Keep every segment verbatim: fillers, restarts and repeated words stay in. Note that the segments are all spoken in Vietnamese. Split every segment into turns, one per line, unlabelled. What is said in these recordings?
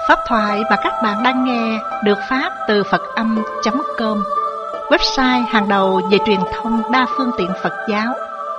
Pháp thoại mà các bạn đang nghe được phát từ Phật Âm chấm com, website hàng đầu về truyền thông đa phương tiện Phật giáo.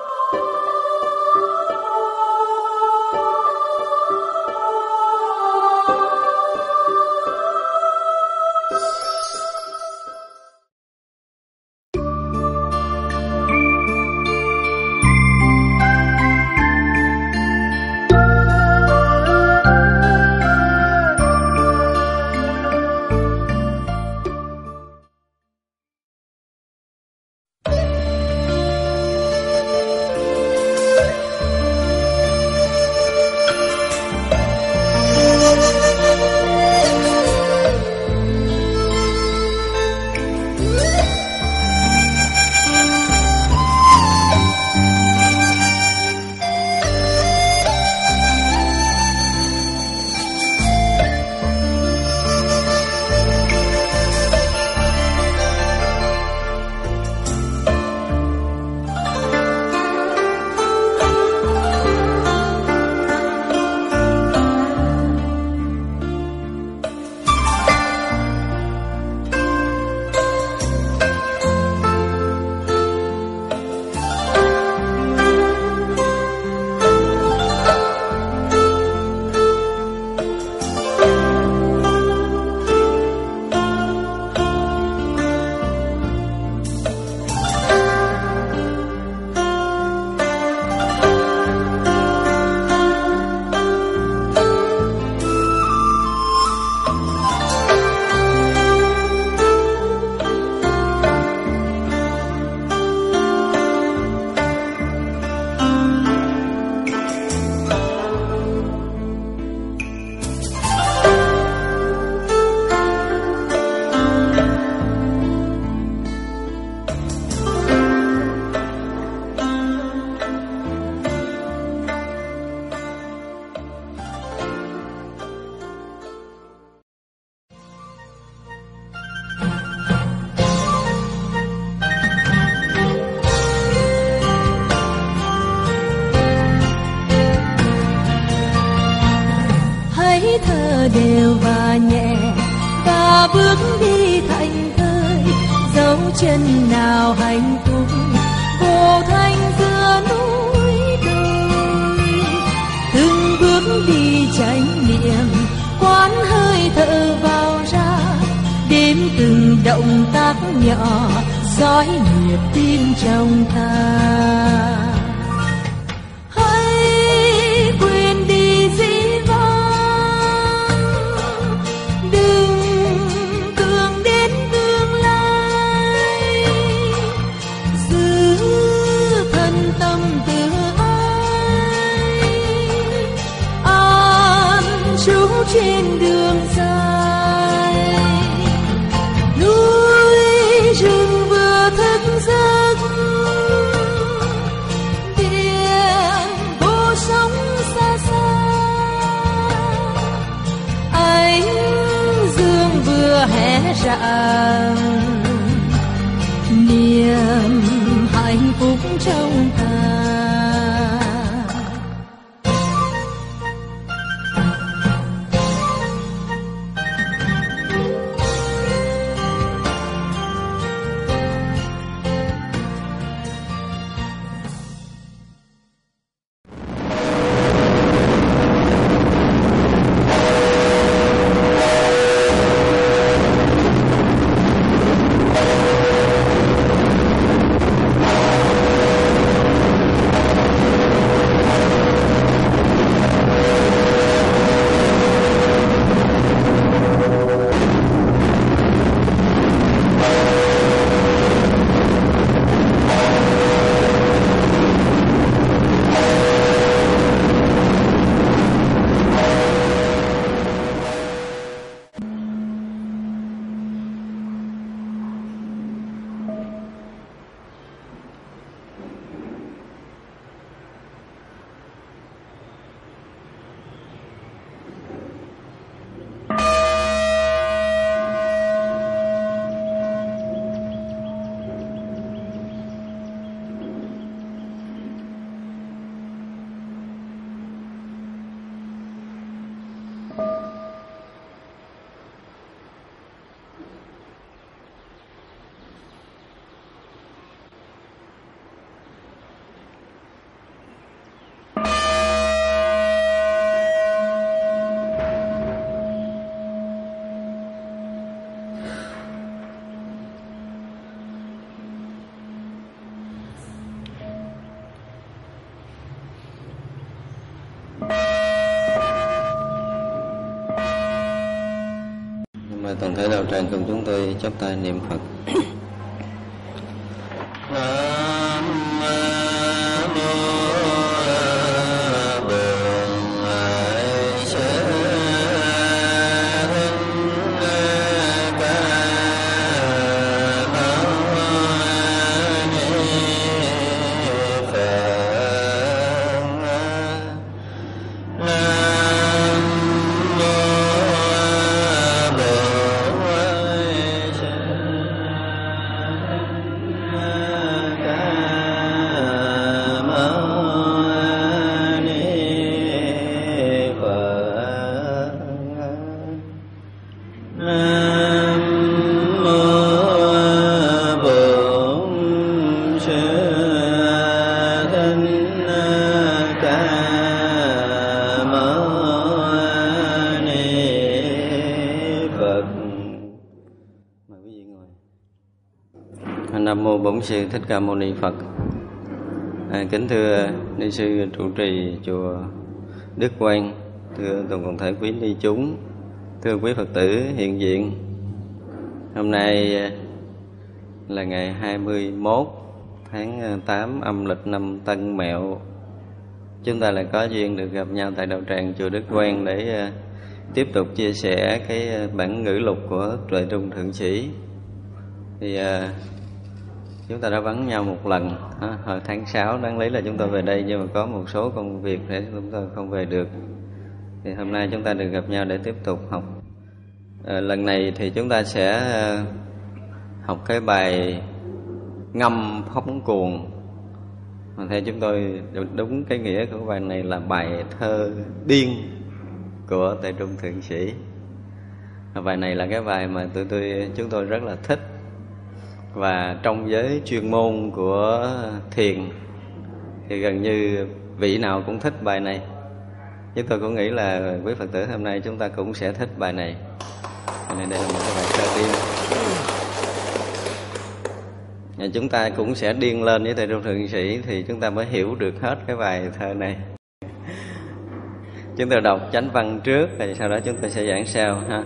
đều và nhẹ và bước đi thành thơi, dấu chân nào hạnh phúc cô thanh giữa núi đồi. Từng bước đi chánh niệm, quán hơi thở vào ra, đếm từng động tác nhỏ, dõi nhịp tim trong ta. Trên đường dài, núi rừng vừa thức giấc, biển vô sóng xa xa, ánh dương vừa hé rạng, niềm hạnh phúc trong ta.
toàn thể đạo tràng cùng chúng tôi chắp tay niệm Phật. Nam mô Bổn Sư Thích Ca Mâu Ni Phật. À, kính thưa ni sư trụ trì chùa Đức Quang, thưa toàn thể quý ni chúng, thưa quý Phật tử hiện diện. Hôm nay là ngày hai mươi mốt tháng tám âm lịch năm Tân Mẹo. Chúng ta lại có duyên được gặp nhau tại đạo tràng chùa Đức Quang để uh, tiếp tục chia sẻ cái bản ngữ lục của Tuệ Trung Thượng Sĩ. Thì uh, chúng ta đã vắng nhau một lần ha, hồi tháng sáu, đáng lý là chúng tôi về đây nhưng mà có một số công việc để chúng tôi không về được. Thì hôm nay chúng ta được gặp nhau để tiếp tục học. À, lần này thì chúng ta sẽ uh, học cái bài Ngâm Phóng Cuồng. Mà theo chúng tôi đúng cái nghĩa của bài này là bài thơ điên của Tuệ Trung Thượng Sĩ. À, bài này là cái bài mà tụi tôi chúng tôi rất là thích. Và trong giới chuyên môn của thiền thì gần như vị nào cũng thích bài này. Chúng tôi cũng nghĩ là quý Phật tử hôm nay chúng ta cũng sẽ thích bài này. Bài này đây là một cái bài thơ điên. Và chúng ta cũng sẽ điên lên với Tuệ Trung Thượng Sĩ thì chúng ta mới hiểu được hết cái bài thơ này. Chúng tôi đọc chánh văn trước rồi sau đó chúng tôi sẽ giảng sau ha.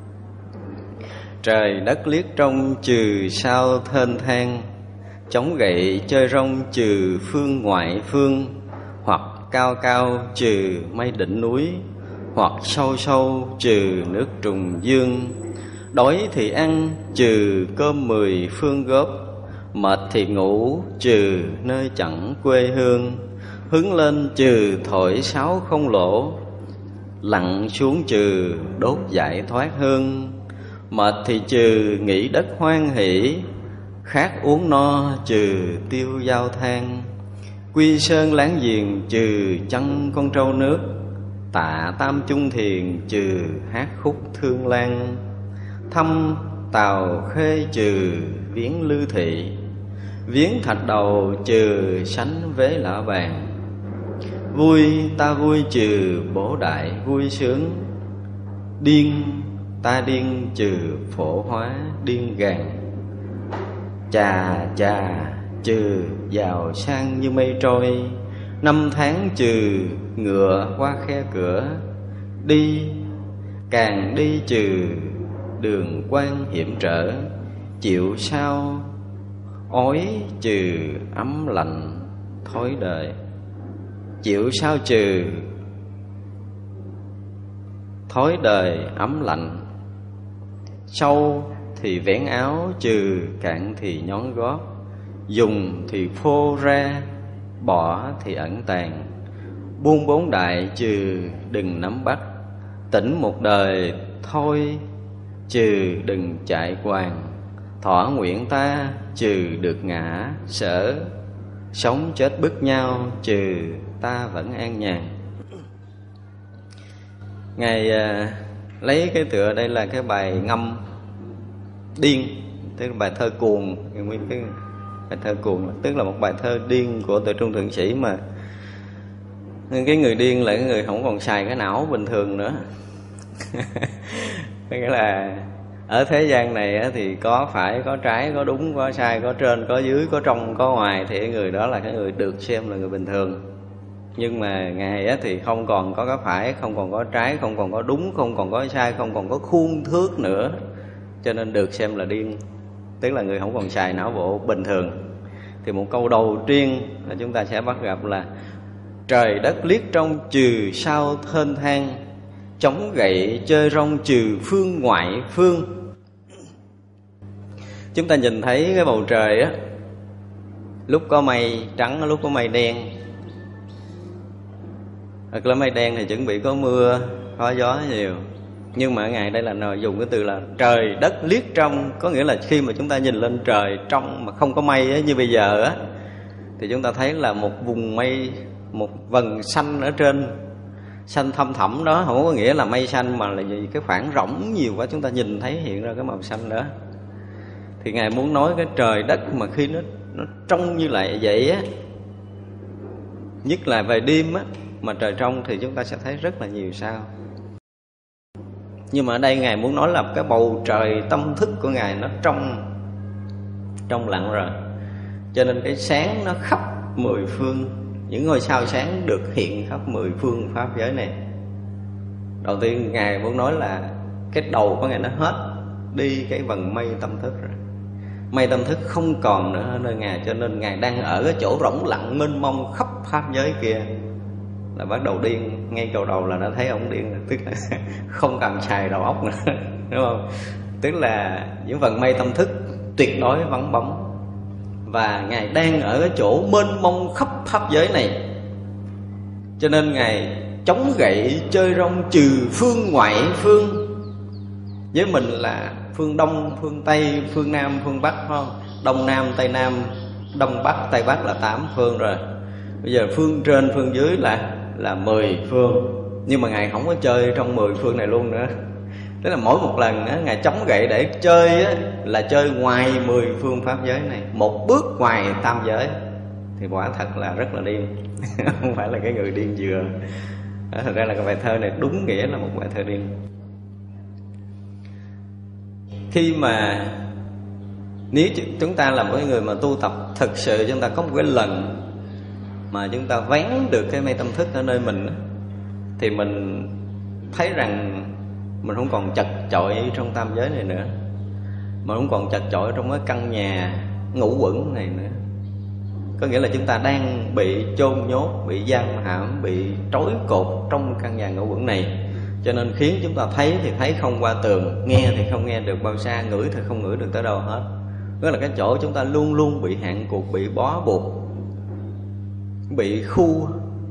Trời đất liếc trong trừ sao thênh thang, chống gậy chơi rong trừ phương ngoại phương, hoặc cao cao trừ mây đỉnh núi, hoặc sâu sâu trừ nước trùng dương. Đói thì ăn trừ cơm mười phương góp, mệt thì ngủ trừ nơi chẳng quê hương. Hứng lên trừ thổi sáo không lỗ, lặn xuống trừ đốt giải thoát hương. Mệt thì trừ nghĩ đất hoan hỷ, khát uống no trừ tiêu giao than. Quy sơn láng giềng trừ chân con trâu nước, tạ tam chung thiền trừ hát khúc thương lan. Thăm tàu khê trừ viếng lư thị, viếng thạch đầu trừ sánh vế lạ bàn. Vui ta vui trừ bổ đại vui sướng, điên ta điên trừ phổ hóa điên gàn. Chà chà trừ giàu sang như mây trôi, năm tháng trừ ngựa qua khe cửa. Đi càng đi trừ đường quan hiểm trở, chịu sao ói trừ ấm lạnh thói đời. Chịu sao trừ thói đời ấm lạnh. Sâu thì vén áo trừ cạn thì nhón gót, dùng thì phô ra, bỏ thì ẩn tàng. Buông bốn đại trừ đừng nắm bắt, tỉnh một đời thôi trừ đừng chạy quàng. Thỏa nguyện ta trừ được ngã sở, sống chết bức nhau trừ ta vẫn an nhàn. Ngài à, lấy cái tựa đây là cái bài ngâm điên, tức là bài thơ cuồng. Nguyên cái bài thơ cuồng tức là một bài thơ điên của Tuệ Trung Thượng Sĩ, mà cái người điên là cái người không còn xài cái não bình thường nữa. Nghĩa là ở thế gian này thì có phải, có trái, có đúng, có sai, có trên, có dưới, có trong, có ngoài, thì người đó là cái người được xem là người bình thường. Nhưng mà Ngài thì không còn có cái phải, không còn có trái, không còn có đúng, không còn có sai, không còn có khuôn thước nữa, cho nên được xem là điên, tức là người không còn xài não bộ bình thường. Thì một câu đầu tiên là chúng ta sẽ bắt gặp là trời đất liếc trong trừ sao thênh thang, chống gậy chơi rong trừ phương ngoại phương. Chúng ta nhìn thấy cái bầu trời á, lúc có mây trắng, lúc có mây đen. Thật là mây đen thì chuẩn bị có mưa, có gió nhiều. Nhưng mà Ngài đây là dùng cái từ là trời đất liếc trong. Có nghĩa là khi mà chúng ta nhìn lên trời trong mà không có mây á, như bây giờ á, thì chúng ta thấy là một vùng mây, một vầng xanh ở trên, xanh thâm thẳm đó. Không có nghĩa là mây xanh, mà là gì? Cái khoảng rỗng nhiều quá chúng ta nhìn thấy hiện ra cái màu xanh đó. Thì Ngài muốn nói cái trời đất mà khi nó, nó trong như lại vậy á, nhất là về đêm á, mà trời trong thì chúng ta sẽ thấy rất là nhiều sao. Nhưng mà ở đây Ngài muốn nói là cái bầu trời tâm thức của Ngài nó trong trong lặng rồi, cho nên cái sáng nó khắp mười phương. Những ngôi sao sáng được hiện khắp mười phương pháp giới này. Đầu tiên Ngài muốn nói là cái đầu của Ngài nó hết đi cái vầng mây tâm thức rồi. Mây tâm thức không còn nữa ở nơi Ngài, cho nên Ngài đang ở cái chỗ rỗng lặng mênh mông khắp pháp giới kia. Là bắt đầu điên, ngay câu đầu là đã thấy ông điên rồi. Tức là không cần xài đầu óc nữa, đúng không? Tức là những vầng mây tâm thức tuyệt đối vắng bóng. Và Ngài đang ở cái chỗ mênh mông khắp pháp giới này, cho nên Ngài chống gậy chơi rong trừ phương ngoại phương. Với mình là phương Đông, phương Tây, phương Nam, phương Bắc, phải không? Đông Nam, Tây Nam, Đông Bắc, Tây Bắc là tám phương rồi. Bây giờ phương trên, phương dưới là là mười phương. Nhưng mà Ngài không có chơi trong mười phương này luôn nữa. Tức là mỗi một lần á, Ngài chống gậy để chơi á, là chơi ngoài mười phương pháp giới này, một bước ngoài tam giới. Thì quả thật là rất là điên. Không phải là cái người điên dừa. Thật ra là cái bài thơ này đúng nghĩa là một bài thơ điên. Khi mà nếu chúng ta là một người mà tu tập thực sự, chúng ta có một cái lần mà chúng ta vén được cái mây tâm thức ở nơi mình, thì mình thấy rằng mình không còn chật chội trong tam giới này nữa, mà không còn chật chội trong cái căn nhà ngũ quẩn này nữa. Có nghĩa là chúng ta đang bị chôn nhốt, bị giam hãm, bị trói cột trong căn nhà ngũ quẩn này, cho nên khiến chúng ta thấy thì thấy không qua tường, nghe thì không nghe được bao xa, ngửi thì không ngửi được tới đâu hết. Đó là cái chỗ chúng ta luôn luôn bị hạn cuộc, bị bó buộc, bị khu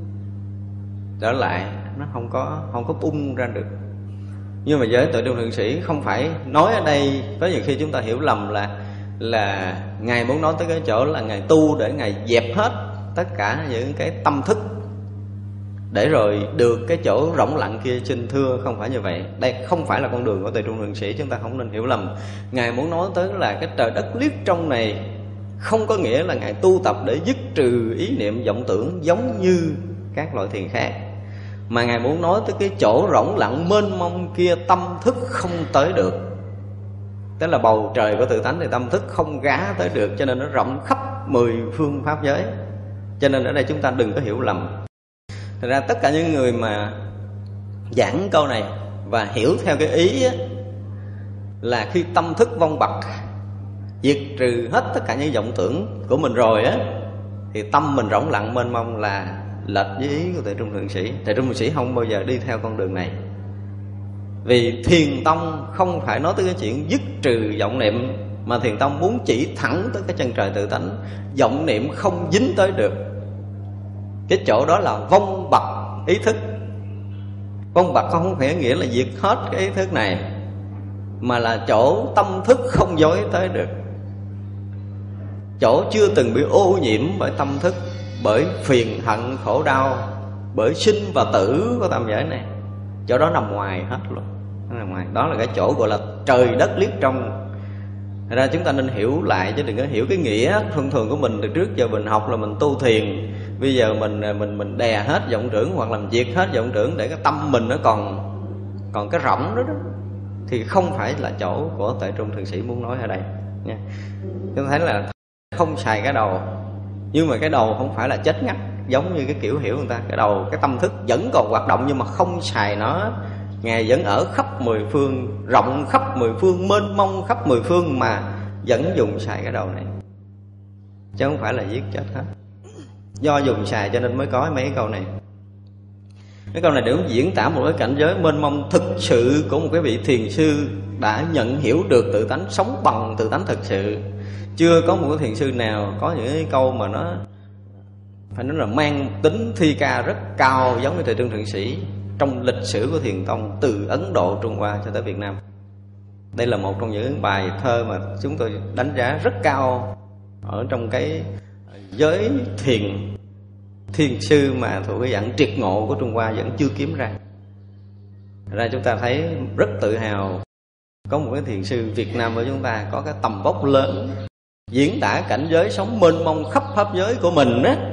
trở lại, nó không có không có bung ra được. Nhưng mà giới Tuệ Trung Thượng Sĩ không phải nói ở đây, có nhiều khi chúng ta hiểu lầm là là Ngài muốn nói tới cái chỗ là Ngài tu để Ngài dẹp hết tất cả những cái tâm thức để rồi được cái chỗ rỗng lặng kia. Xin thưa, không phải như vậy. Đây không phải là con đường của Tuệ Trung Thượng Sĩ, chúng ta không nên hiểu lầm. Ngài muốn nói tới là cái trời đất liếc trong này không có nghĩa là Ngài tu tập để dứt trừ ý niệm vọng tưởng giống như các loại thiền khác, mà Ngài muốn nói tới cái chỗ rỗng lặng mênh mông kia tâm thức không tới được. Tức là bầu trời của tự tánh thì tâm thức không gá tới được, cho nên nó rộng khắp mười phương pháp giới. Cho nên ở đây chúng ta đừng có hiểu lầm. Thật ra tất cả những người mà giảng câu này và hiểu theo cái ý á, là khi tâm thức vong bậc, diệt trừ hết tất cả những vọng tưởng của mình rồi á, thì tâm mình rỗng lặng mênh mông là lệch với ý của Tuệ Trung Thượng Sĩ. Tuệ Trung Thượng Sĩ không bao giờ đi theo con đường này. Vì Thiền Tông không phải nói tới cái chuyện dứt trừ vọng niệm, mà Thiền Tông muốn chỉ thẳng tới cái chân trời tự tánh. Vọng niệm không dính tới được. Cái chỗ đó là vong bậc ý thức. Vong bậc không phải nghĩa là diệt hết cái ý thức này, mà là chỗ tâm thức không dối tới được, chỗ chưa từng bị ô nhiễm bởi tâm thức, bởi phiền hận khổ đau, bởi sinh và tử của tam giới này. Chỗ đó nằm ngoài hết luôn. Nó nằm ngoài. Đó là cái chỗ gọi là trời đất liếc trong. Thật ra chúng ta nên hiểu lại, chứ đừng có hiểu cái nghĩa thông thường của mình. Từ trước giờ mình học là mình tu thiền, bây giờ mình mình mình đè hết vọng tưởng hoặc làm diệt hết vọng tưởng để cái tâm mình nó còn còn cái rỗng đó đó, thì không phải là chỗ của Tuệ Trung Thượng Sĩ muốn nói ở đây nha. Chúng ta thấy là không xài cái đầu, nhưng mà cái đầu không phải là chết ngắt giống như cái kiểu hiểu người ta. Cái đầu, cái tâm thức vẫn còn hoạt động, nhưng mà không xài nó Ngài vẫn ở khắp mười phương, rộng khắp mười phương, mênh mông khắp mười phương, mà vẫn dùng xài cái đầu này, chứ không phải là giết chết hết. Do dùng xài cho nên mới có mấy cái câu này. Cái câu này để diễn tả một cái cảnh giới mênh mông thực sự của một cái vị thiền sư đã nhận hiểu được tự tánh, sống bằng tự tánh thực sự. Chưa có một cái thiền sư nào có những cái câu mà nó phải nói là mang tính thi ca rất cao giống như Thầy Trương Thượng Sĩ trong lịch sử của Thiền Tông từ Ấn Độ, Trung Hoa cho tới Việt Nam. Đây là một trong những bài thơ mà chúng tôi đánh giá rất cao ở trong cái giới thiền thiền sư mà thuộc cái dạng triệt ngộ của Trung Hoa vẫn chưa kiếm ra. Ra chúng ta thấy rất tự hào có một cái thiền sư Việt Nam của chúng ta có cái tầm vóc lớn, diễn tả cảnh giới sống mênh mông khắp pháp giới của mình á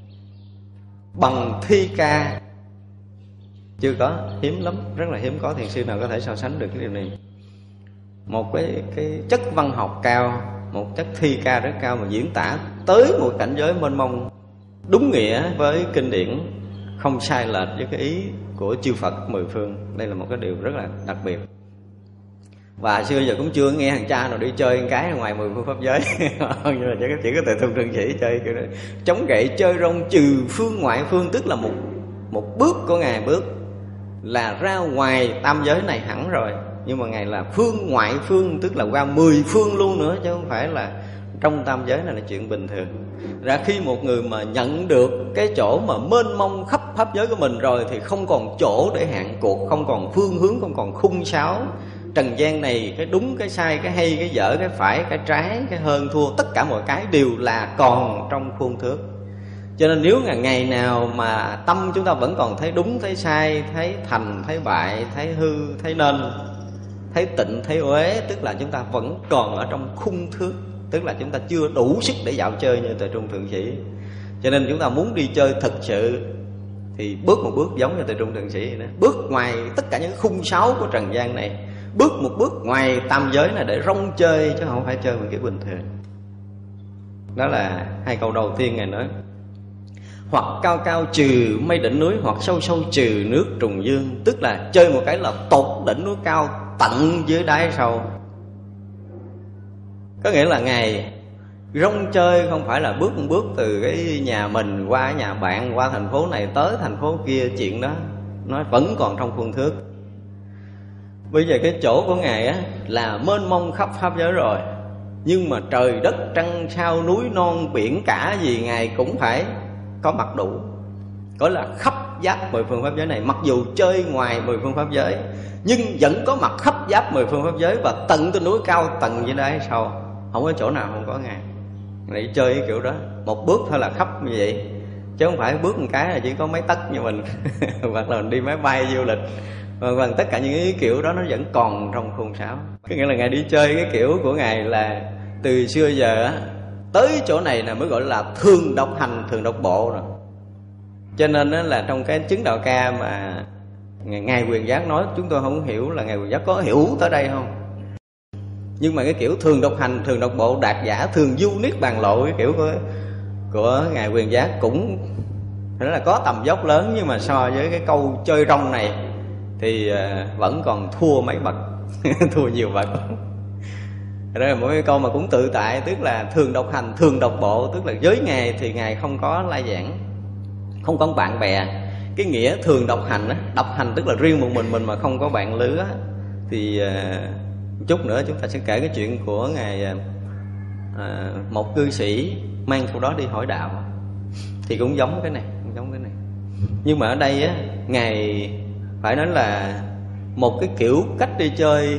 bằng thi ca. Chưa có, hiếm lắm, rất là hiếm có thiền sư nào có thể so sánh được cái điều này. Một cái, cái chất văn học cao, một chất thi ca rất cao mà diễn tả tới một cảnh giới mênh mông đúng nghĩa với kinh điển, không sai lệch với cái ý của chư Phật mười phương. Đây là một cái điều rất là đặc biệt. Và xưa giờ cũng chưa nghe thằng cha nào đi chơi một cái ngoài mười phương pháp giới. Nhưng mà chỉ có, chỉ có Thầy Thông Trương Sĩ chơi kiểu đó. Chống gậy chơi rong trừ phương ngoại phương, tức là một, một bước của Ngài bước là ra ngoài tam giới này hẳn rồi. Nhưng mà Ngài là phương ngoại phương, tức là qua mười phương luôn nữa, chứ không phải là trong tam giới này là chuyện bình thường. Ra khi một người mà nhận được cái chỗ mà mênh mông khắp pháp giới của mình rồi thì không còn chỗ để hạn cuộc, không còn phương hướng, không còn khung sáo. Trần gian này cái đúng, cái sai, cái hay, cái dở, cái phải, cái trái, cái hơn thua, tất cả mọi cái đều là còn trong khuôn thước. Cho nên nếu ngày, ngày nào mà tâm chúng ta vẫn còn thấy đúng, thấy sai, thấy thành, thấy bại, thấy hư, thấy nên, thấy tịnh, thấy uế, tức là chúng ta vẫn còn ở trong khung thước, tức là chúng ta chưa đủ sức để dạo chơi như Thầy Trung Thượng Sĩ. Cho nên chúng ta muốn đi chơi thực sự thì bước một bước giống như Thầy Trung Thượng Sĩ đó. Bước ngoài tất cả những khung sáo của trần gian này, bước một bước ngoài tam giới này để rong chơi, chứ không phải chơi một kiểu bình thường. Đó là hai câu đầu tiên Ngài nói. Hoặc cao cao trừ mây đỉnh núi, hoặc sâu sâu trừ nước trùng dương. Tức là chơi một cái là tột đỉnh núi cao, tận dưới đáy sâu. Có nghĩa là Ngài rong chơi không phải là bước một bước từ cái nhà mình qua nhà bạn, qua thành phố này tới thành phố kia. Chuyện đó nó vẫn còn trong khuôn thước. Bây giờ cái chỗ của Ngài á là mênh mông khắp pháp giới rồi, nhưng mà trời đất trăng sao núi non biển cả gì Ngài cũng phải có mặt đủ. Có là khắp giáp mười phương pháp giới này. Mặc dù chơi ngoài mười phương pháp giới, nhưng vẫn có mặt khắp giáp mười phương pháp giới, và tận trên núi cao, tận dưới đáy sâu, không có chỗ nào không có Ngài. Để chơi cái kiểu đó, một bước thôi là khắp như vậy, chứ không phải bước một cái là chỉ có mấy tấc như mình hoặc là mình đi máy bay du lịch. Và tất cả những cái kiểu đó nó vẫn còn trong khuôn sáo. Có nghĩa là Ngài đi chơi cái kiểu của Ngài là từ xưa giờ tới chỗ này là mới gọi là thường độc hành, thường độc bộ rồi. Cho nên là trong cái chứng đạo ca mà Ngài Quyền Giác nói, chúng tôi không hiểu là Ngài Quyền Giác có hiểu tới đây không. Nhưng mà cái kiểu thường độc hành, thường độc bộ, đạt giả, thường du niết bàn lộ, cái kiểu của, của Ngài Quyền Giác cũng phải là có tầm dốc lớn. Nhưng mà so với cái câu chơi rong này thì vẫn còn thua mấy bậc thua nhiều bậc. Đó là một cái câu mà cũng tự tại, tức là thường độc hành, thường độc bộ, tức là với Ngài thì Ngài không có lai giảng, không có bạn bè. Cái nghĩa thường độc hành á, độc hành tức là riêng một mình mình mà không có bạn lứa á. Thì uh, chút nữa chúng ta sẽ kể cái chuyện của Ngài uh, một cư sĩ mang câu đó đi hỏi đạo, thì cũng giống cái này, cũng giống cái này. Nhưng mà ở đây á, Ngài phải nói là một cái kiểu cách đi chơi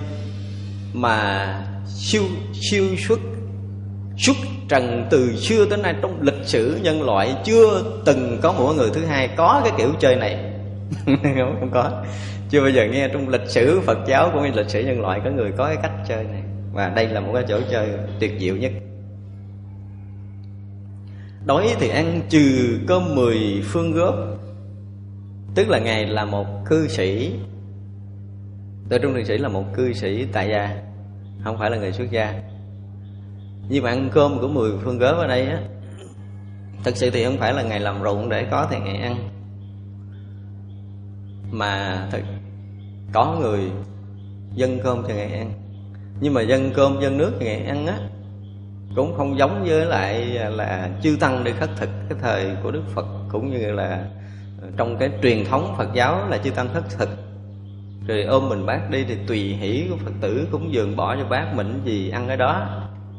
mà siêu siêu xuất xuất trần từ xưa tới nay trong lịch sử nhân loại chưa từng có một người thứ hai có cái kiểu chơi này. không, không có, chưa bao giờ nghe trong lịch sử Phật giáo cũng như lịch sử nhân loại có người có cái cách chơi này. Và đây là một cái chỗ chơi tuyệt diệu nhất. Đói thì ăn trừ cơm mười phương góp, tức là Ngài là một cư sĩ. Tại Trung Thượng Sĩ là một cư sĩ tại gia, không phải là người xuất gia. Nhưng mà ăn cơm của mười phương góp ở đây á, thật sự thì không phải là Ngài làm ruộng để có thì Ngài ăn, mà thật, có người dâng cơm cho Ngài ăn, nhưng mà dâng cơm dâng nước cho Ngài ăn á cũng không giống với lại là chư tăng đi khất thực cái thời của Đức Phật, cũng như là trong cái truyền thống Phật giáo là chư tăng khất thực. Rồi ôm mình bát đi thì tùy hỷ của Phật tử cúng dường bỏ cho bát mình gì ăn cái đó.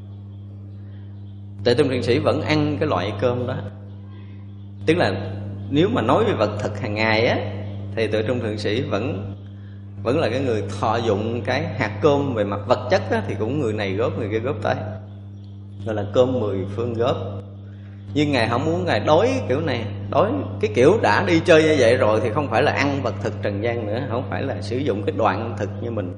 Tuệ Tông Thiền Sĩ vẫn ăn cái loại cơm đó. Tức là nếu mà nói về vật thực hàng ngày á thì Tuệ Tông Thiền Sĩ vẫn vẫn là cái người thọ dụng cái hạt cơm về mặt vật chất á, thì cũng người này góp người kia góp tới, gọi là cơm mười phương góp. Nhưng Ngài không muốn Ngài đói kiểu này, đói cái kiểu đã đi chơi như vậy rồi thì không phải là ăn vật thực trần gian nữa, không phải là sử dụng cái đoạn thực như mình,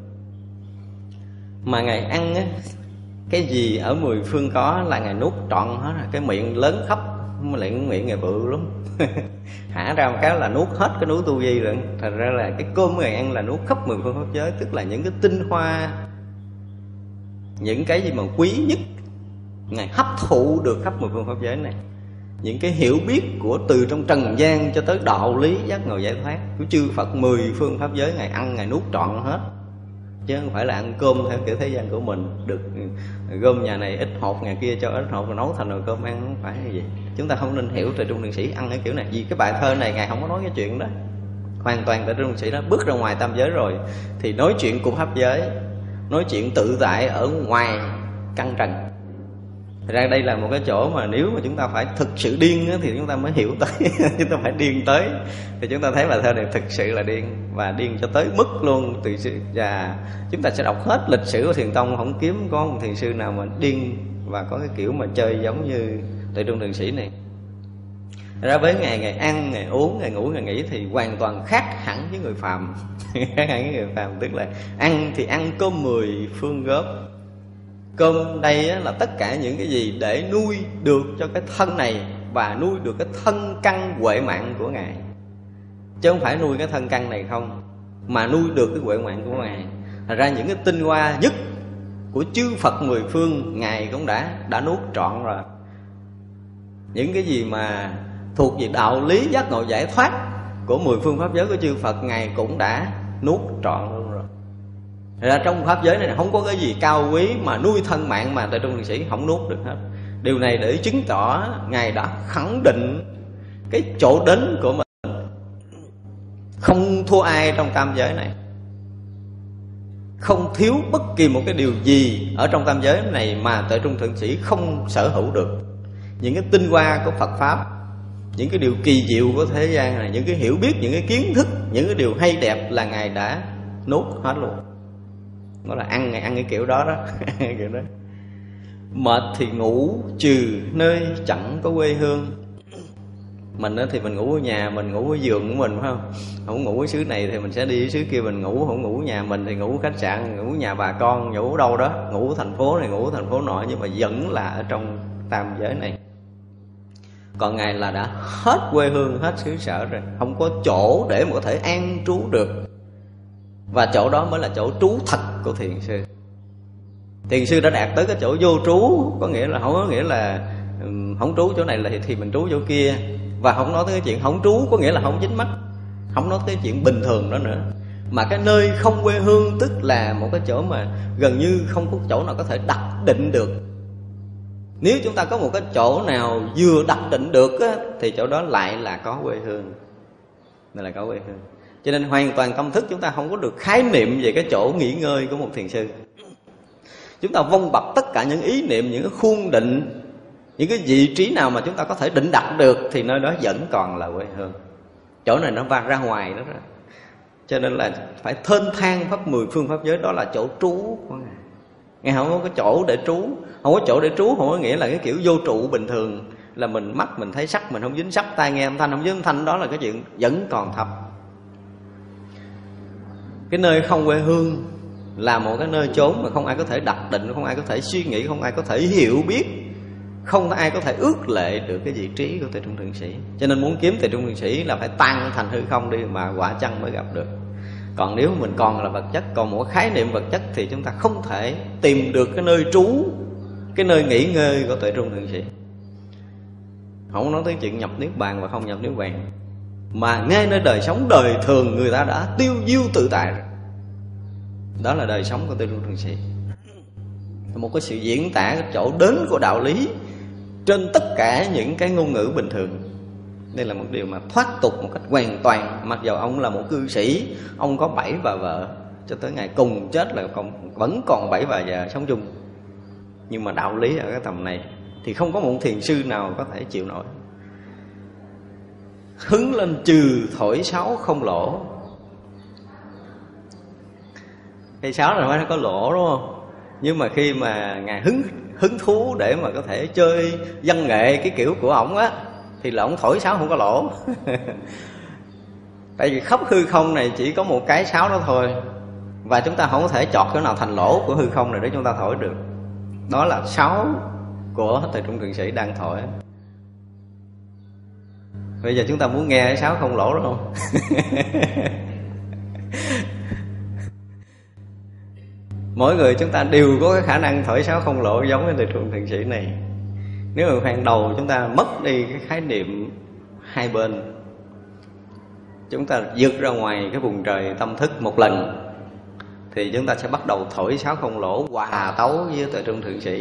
mà Ngài ăn á, cái gì ở mười phương có là Ngài nuốt trọn hết. Cái miệng lớn khắp, lại miệng Ngài bự lắm hả ra một cái là nuốt hết cái núi Tu Di rồi. Thật ra là cái cơm Ngài ăn là nuốt khắp mười phương pháp giới, tức là những cái tinh hoa, những cái gì mà quý nhất Ngài hấp thụ được khắp mười phương pháp giới này. Những cái hiểu biết của từ trong trần gian cho tới đạo lý giác ngộ giải thoát của chư Phật mười phương pháp giới Ngài ăn, Ngài nuốt trọn hết, chứ không phải là ăn cơm theo kiểu thế gian của mình, được gom nhà này ít hột, nhà kia cho ít hột rồi nấu thành nồi cơm ăn, không phải như vậy. Chúng ta không nên hiểu Tuệ Trung Thiền Sĩ ăn cái kiểu này. Vì cái bài thơ này Ngài không có nói cái chuyện đó. Hoàn toàn Tuệ Trung Thiền Sĩ đó bước ra ngoài tam giới rồi thì nói chuyện của pháp giới, nói chuyện tự tại ở ngoài căn trần. Thật ra đây là một cái chỗ mà nếu mà chúng ta phải thực sự điên thì chúng ta mới hiểu tới chúng ta phải điên tới thì chúng ta thấy bài thơ này thực sự là điên, và điên cho tới mức luôn. Từ và chúng ta sẽ đọc hết lịch sử của Thiền Tông, không kiếm có một thiền sư nào mà điên và có cái kiểu mà chơi giống như Tuệ Trung Thiền Sĩ này. Thật ra với Ngài, Ngài ăn, Ngài uống, Ngài ngủ, Ngài nghỉ thì hoàn toàn khác hẳn với người phàm khác hẳn với người phàm. Tức là ăn thì ăn cơm mười phương góp. Cơm đây là tất cả những cái gì để nuôi được cho cái thân này và nuôi được cái thân căn huệ mạng của Ngài, chứ không phải nuôi cái thân căn này không, mà nuôi được cái huệ mạng của Ngài. Thật ra những cái tinh hoa nhất của chư Phật mười phương Ngài cũng đã đã nuốt trọn rồi. Những cái gì mà thuộc về đạo lý giác ngộ giải thoát của mười phương pháp giới của chư Phật Ngài cũng đã nuốt trọn luôn rồi. Thật ra trong pháp giới này không có cái gì cao quý mà nuôi thân mạng mà Tuệ Trung Thiền Sĩ không nuốt được hết. Điều này để chứng tỏ Ngài đã khẳng định cái chỗ đến của mình không thua ai trong tam giới này, không thiếu bất kỳ một cái điều gì ở trong tam giới này mà Tuệ Trung Thiền Sĩ không sở hữu được. Những cái tinh hoa của Phật Pháp, những cái điều kỳ diệu của thế gian này, những cái hiểu biết, những cái kiến thức, những cái điều hay đẹp là Ngài đã nuốt hết luôn. Nó là ăn, Ngài ăn cái kiểu đó đó kiểu đó. Mệt thì ngủ trừ nơi chẳng có quê hương. Mình đó thì mình ngủ ở nhà, mình ngủ ở giường của mình phải không? Không ngủ ở xứ này thì mình sẽ đi ở xứ kia mình ngủ. Không ngủ nhà mình thì ngủ ở khách sạn, ngủ nhà bà con, ngủ ở đâu đó, ngủ ở thành phố này, ngủ ở thành phố nọ, nhưng mà vẫn là ở trong tam giới này. Còn Ngài là đã hết quê hương, hết xứ sở rồi, không có chỗ để mà có thể an trú được. Và chỗ đó mới là chỗ trú thật của thiền sư. Thiền sư đã đạt tới cái chỗ vô trú, có nghĩa là không có nghĩa là um, không trú chỗ này là thì mình trú chỗ kia. Và không nói tới cái chuyện không trú, có nghĩa là không dính mắc, không nói tới cái chuyện bình thường đó nữa. Mà cái nơi không quê hương tức là một cái chỗ mà gần như không có chỗ nào có thể đặt định được. Nếu chúng ta có một cái chỗ nào vừa đặt định được á, thì chỗ đó lại là có quê hương. Đây là có quê hương. Cho nên hoàn toàn tâm thức chúng ta không có được khái niệm về cái chỗ nghỉ ngơi của một thiền sư. Chúng ta vong bập tất cả những ý niệm, những cái khuôn định, những cái vị trí nào mà chúng ta có thể định đặt được thì nơi đó vẫn còn là quê hương. Chỗ này nó vang ra ngoài đó rồi. Cho nên là phải thênh thang pháp mười phương pháp giới, đó là chỗ trú của Ngài. Ngài không có cái chỗ để trú. Không có chỗ để trú không có nghĩa là cái kiểu vô trụ bình thường, là mình mắt mình thấy sắc, mình không dính sắc, tai nghe âm thanh không dính âm thanh, đó là cái chuyện vẫn còn thấp. Cái nơi không quê hương là một cái nơi chốn mà không ai có thể đặt định, không ai có thể suy nghĩ, không ai có thể hiểu biết, không ai có thể ước lệ được cái vị trí của Tuệ Trung Thiền Sĩ. Cho nên muốn kiếm Tuệ Trung Thiền Sĩ là phải tan thành hư không đi mà quả chăng mới gặp được. Còn nếu mình còn là vật chất, còn một khái niệm vật chất thì chúng ta không thể tìm được cái nơi trú, cái nơi nghỉ ngơi của Tuệ Trung Thiền Sĩ. Không nói tới chuyện nhập niết bàn và không nhập niết bàn, mà ngay nơi đời sống đời thường người ta đã tiêu diêu tự tại rồi. Đó là đời sống của Tư Trung Thượng Sĩ, một cái sự diễn tả cái chỗ đến của đạo lý trên tất cả những cái ngôn ngữ bình thường. Đây là một điều mà thoát tục một cách hoàn toàn. Mặc dù ông là một cư sĩ, ông có bảy bà vợ, cho tới ngày cùng chết là còn, vẫn còn bảy bà vợ sống chung. Nhưng mà đạo lý ở cái tầm này thì không có một thiền sư nào có thể chịu nổi. Hứng lên trừ thổi sáo không lỗ. Cây sáo là phải có lỗ đúng không? Nhưng mà khi mà Ngài hứng hứng thú để mà có thể chơi văn nghệ cái kiểu của ổng á, thì là ổng thổi sáo không có lỗ. Tại vì khắp hư không này chỉ có một cái sáo đó thôi, và chúng ta không có thể chọt cái nào thành lỗ của hư không này để chúng ta thổi được. Đó là sáo của Từ Trung Thượng Sĩ đang thổi. Bây giờ chúng ta muốn nghe cái sáo không lỗ đó không? Mỗi người chúng ta đều có cái khả năng thổi sáo không lỗ giống với Từ Trung Thượng Sĩ này. Nếu mà khoan đầu chúng ta mất đi cái khái niệm hai bên, chúng ta vượt ra ngoài cái vùng trời tâm thức một lần, thì chúng ta sẽ bắt đầu thổi sáo không lỗ hòa tấu với Từ Trung Thượng Sĩ.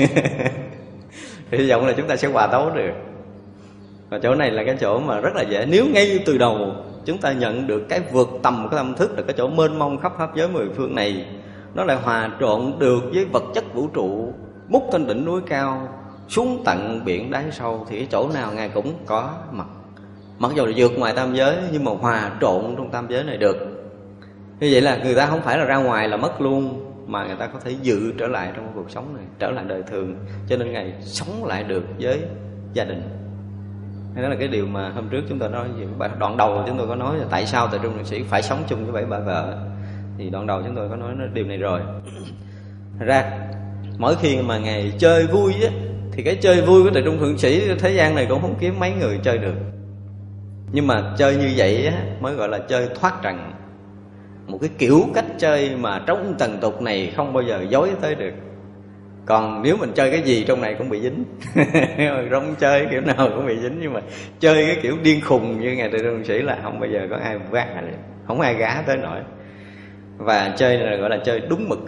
Hy vọng là chúng ta sẽ hòa tấu được. Và chỗ này là cái chỗ mà rất là dễ. Nếu ngay từ đầu chúng ta nhận được cái vượt tầm cái tâm thức, là cái chỗ mênh mông khắp pháp giới mười phương này, nó lại hòa trộn được với vật chất vũ trụ, múc trên đỉnh núi cao xuống tận biển đáy sâu, thì cái chỗ nào Ngài cũng có mặt. Mặc dù là vượt ngoài tam giới, nhưng mà hòa trộn trong tam giới này được. Như vậy là người ta không phải là ra ngoài là mất luôn, mà người ta có thể dự trở lại trong cuộc sống này, trở lại đời thường. Cho nên Ngài sống lại được với gia đình. Đó là cái điều mà hôm trước chúng tôi nói, đoạn đầu chúng tôi có nói là tại sao Từ Trung Thượng Sĩ phải sống chung với bảy bà vợ. Thì đoạn đầu chúng tôi có nói điều này rồi. Thật ra mỗi khi mà Ngài chơi vui á, thì cái chơi vui của Từ Trung Thượng Sĩ thế gian này cũng không kiếm mấy người chơi được. Nhưng mà chơi như vậy á, mới gọi là chơi thoát trần. Một cái kiểu cách chơi mà trong trần tục này không bao giờ dối tới được. Còn nếu mình chơi cái gì trong này cũng bị dính. Rong chơi kiểu nào cũng bị dính. Nhưng mà chơi cái kiểu điên khùng như Ngài Từ Trung Thượng Sĩ là không bao giờ có ai gá, không ai gá tới nổi. Và chơi này gọi là chơi đúng mực.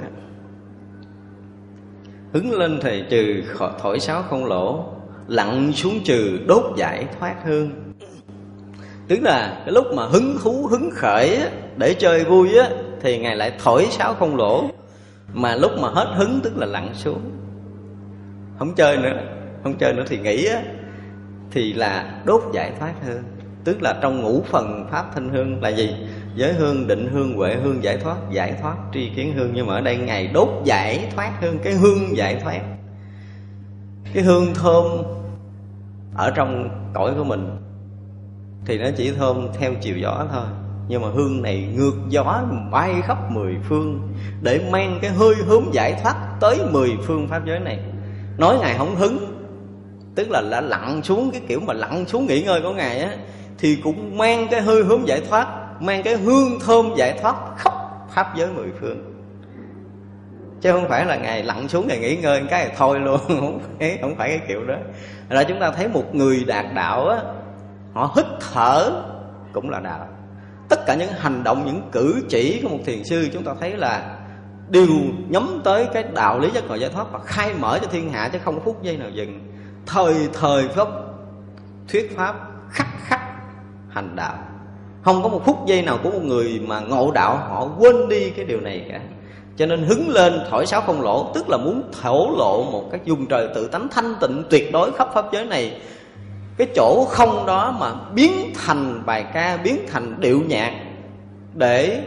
Hứng lên thì trừ thổi sáo không lỗ, lặn xuống trừ đốt giải thoát hương. Tức là cái lúc mà hứng thú hứng khởi á, để chơi vui á, thì Ngài lại thổi sáo không lỗ. Mà lúc mà hết hứng tức là lặn xuống, không chơi nữa. Không chơi nữa thì nghỉ á, thì là đốt giải thoát hương. Tức là trong ngũ phần pháp thanh hương là gì? Giới hương, định hương, huệ hương, giải thoát. Giải thoát, tri kiến hương. Nhưng mà ở đây Ngài đốt giải thoát hương, cái hương giải thoát. Cái hương thơm ở trong cõi của mình thì nó chỉ thơm theo chiều gió thôi. Nhưng mà hương này ngược gió bay khắp mười phương, để mang cái hơi hướng giải thoát tới mười phương pháp giới này. Nói Ngài không hứng, tức là đã lặn xuống, cái kiểu mà lặn xuống nghỉ ngơi của Ngài á, thì cũng mang cái hơi hướng giải thoát, mang cái hương thơm giải thoát khắp pháp giới mười phương. Chứ không phải là Ngài lặn xuống Ngài nghỉ ngơi cái này thôi luôn. Không phải, không phải cái kiểu đó. Là chúng ta thấy một người đạt đạo á, họ hít thở cũng là đạo. Tất cả những hành động, những cử chỉ của một thiền sư chúng ta thấy là đều nhắm tới cái đạo lý giác ngộ giải thoát và khai mở cho thiên hạ, chứ không phút giây nào dừng. Thời thời pháp thuyết pháp, khắc khắc hành đạo. Không có một phút giây nào của một người mà ngộ đạo họ quên đi cái điều này cả. Cho nên hứng lên thổi sáo không lỗ, tức là muốn thổ lộ một cái vùng trời tự tánh thanh tịnh tuyệt đối khắp pháp giới này. Cái chỗ không đó mà biến thành bài ca, biến thành điệu nhạc, để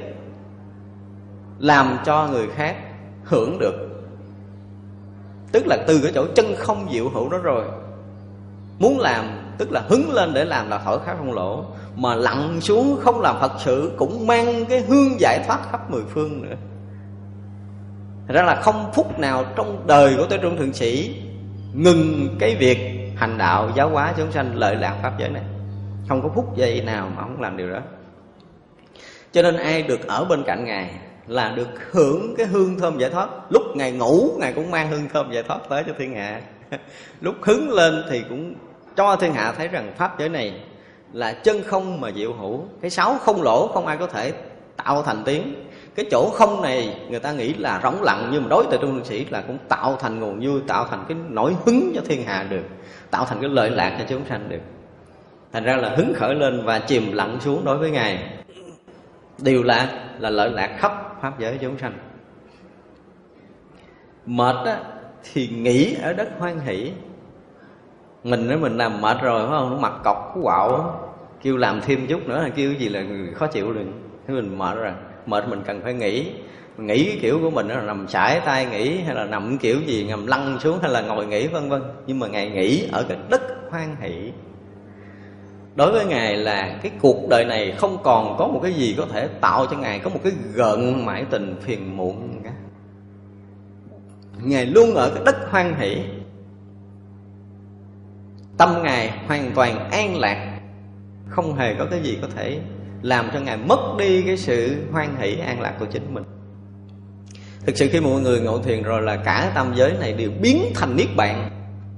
làm cho người khác hưởng được. Tức là từ cái chỗ chân không diệu hữu đó rồi, muốn làm tức là hứng lên để làm là thổi sáo không lỗ, mà lặn xuống không làm Phật sự cũng mang cái hương giải thoát khắp mười phương nữa. Thật ra là không phút nào trong đời của Tư Trung Thượng Sĩ ngừng cái việc hành đạo giáo hóa chúng sanh lợi lạc pháp giới này. Không có phút giây nào mà không làm điều đó. Cho nên ai được ở bên cạnh Ngài là được hưởng cái hương thơm giải thoát. Lúc Ngài ngủ Ngài cũng mang hương thơm giải thoát tới cho thiên hạ. Lúc hứng lên thì cũng cho thiên hạ thấy rằng pháp giới này là chân không mà diệu hữu. Cái sáo không lỗ không ai có thể tạo thành tiếng. Cái chỗ không này người ta nghĩ là rỗng lặng, nhưng mà đối với Trung Thượng Sĩ là cũng tạo thành nguồn vui, tạo thành cái nổi hứng cho thiên hạ được, tạo thành cái lợi lạc cho chúng sanh được. Thành ra là hứng khởi lên và chìm lặng xuống đối với Ngài đều là là lợi lạc khắp pháp giới chúng sanh. Mệt á, thì nghỉ ở đất hoan hỷ. Mình nếu mình làm mệt rồi phải không, nó mặt cọc quạo, kêu làm thêm chút nữa là kêu cái gì là người khó chịu liền. Thế mình mệt rồi, mệt mình cần phải nghỉ. Mình nghĩ cái kiểu của mình là nằm chải tay nghỉ, hay là nằm kiểu gì nằm lăn xuống, hay là ngồi nghỉ vân vân. Nhưng mà Ngài nghỉ ở cái đất hoan hỷ. Đối với Ngài là cái cuộc đời này không còn có một cái gì có thể tạo cho Ngài có một cái gợn mãi tình phiền muộn cả. Ngài luôn ở cái đất hoan hỷ, tâm Ngài hoàn toàn an lạc, không hề có cái gì có thể làm cho Ngài mất đi cái sự hoan hỷ an lạc của chính mình. Thực sự khi mọi người ngộ thiền rồi là cả tam giới này đều biến thành niết bàn,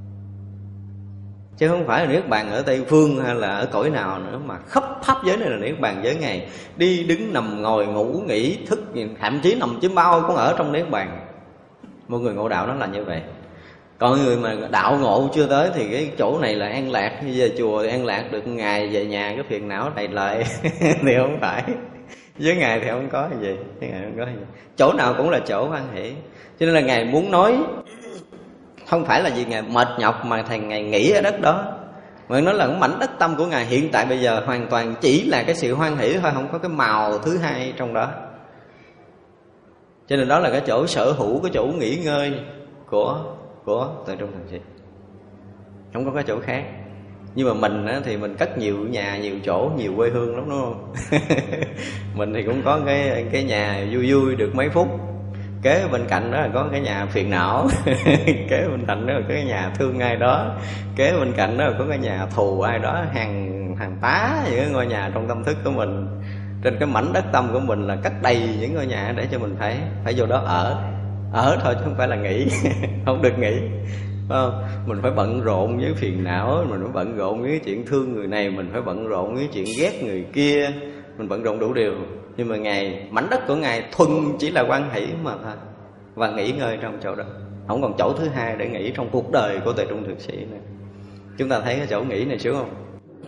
chứ không phải là niết bàn ở Tây Phương hay là ở cõi nào nữa, mà khắp pháp giới này là niết bàn giới Ngài. Đi đứng nằm ngồi ngủ nghỉ thức, thậm chí nằm chiếm bao cũng ở trong niết bàn. Mọi người ngộ đạo nó là như vậy. Còn người mà đạo ngộ chưa tới thì cái chỗ này là an lạc, như về chùa thì an lạc được, Ngày về nhà cái phiền não đầy lợi thì không phải. Với Ngài thì không có gì, với Ngài không có gì. Chỗ nào cũng là chỗ hoan hỷ. Cho nên là Ngài muốn nói không phải là vì Ngài mệt nhọc, mà thằng Ngài nghỉ ở đất đó. Mà nói là cái mảnh đất tâm của Ngài hiện tại bây giờ hoàn toàn chỉ là cái sự hoan hỷ thôi, không có cái màu thứ hai trong đó. Cho nên đó là cái chỗ sở hữu, cái chỗ nghỉ ngơi của của Từ Trung Thượng Sĩ, không có cái chỗ khác. Nhưng mà mình á, thì mình cất nhiều nhà, nhiều chỗ, nhiều quê hương lắm, đúng không? Mình thì cũng có cái cái nhà vui vui được mấy phút, kế bên cạnh đó là có cái nhà phiền não, kế bên cạnh đó là có cái nhà thương ai đó, kế bên cạnh đó là có cái nhà thù ai đó, hàng hàng tá những cái ngôi nhà trong tâm thức của mình. Trên cái mảnh đất tâm của mình là cất đầy những ngôi nhà để cho mình phải phải vô đó ở ở thôi, chứ không phải là nghỉ. Không được nghỉ, không? Mình phải bận rộn với phiền não, mình phải bận rộn với chuyện thương người này, mình phải bận rộn với chuyện ghét người kia, mình bận rộn đủ điều. Nhưng mà Ngài, mảnh đất của Ngài thuần chỉ là quan hỷ mà thôi, và nghỉ ngơi trong chỗ đó, không còn chỗ thứ hai để nghỉ trong cuộc đời của Từ Trung Thượng Sĩ nữa. Chúng ta thấy cái chỗ nghỉ này sướng không?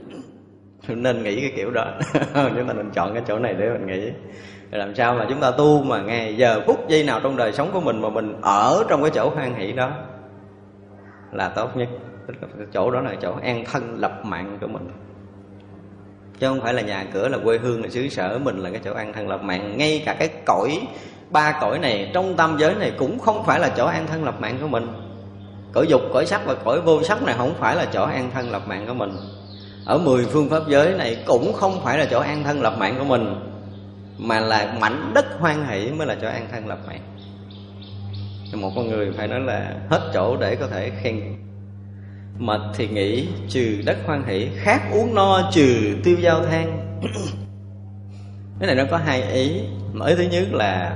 Nên nghĩ cái kiểu đó. Chúng ta nên chọn cái chỗ này để mình nghĩ. Rồi làm sao mà chúng ta tu mà ngày giờ phút giây nào trong đời sống của mình mà mình ở trong cái chỗ hoan hỷ đó là tốt nhất. Tức là cái chỗ đó là chỗ an thân lập mạng của mình, chứ không phải là nhà cửa, là quê hương, là xứ sở mình là cái chỗ an thân lập mạng. Ngay cả cái cõi ba cõi này, trong tam giới này cũng không phải là chỗ an thân lập mạng của mình. Cõi dục, cõi sắc và cõi vô sắc này không phải là chỗ an thân lập mạng của mình. Ở mười phương pháp giới này cũng không phải là chỗ an thân lập mạng của mình, mà là mảnh đất hoan hỷ mới là chỗ an thân lập mạng. Một con người phải nói là hết chỗ để có thể khen. Mệt thì nghỉ, trừ đất hoan hỷ, khát uống no, trừ tiêu dao than. Cái này nó có hai ý. Mà ý thứ nhất là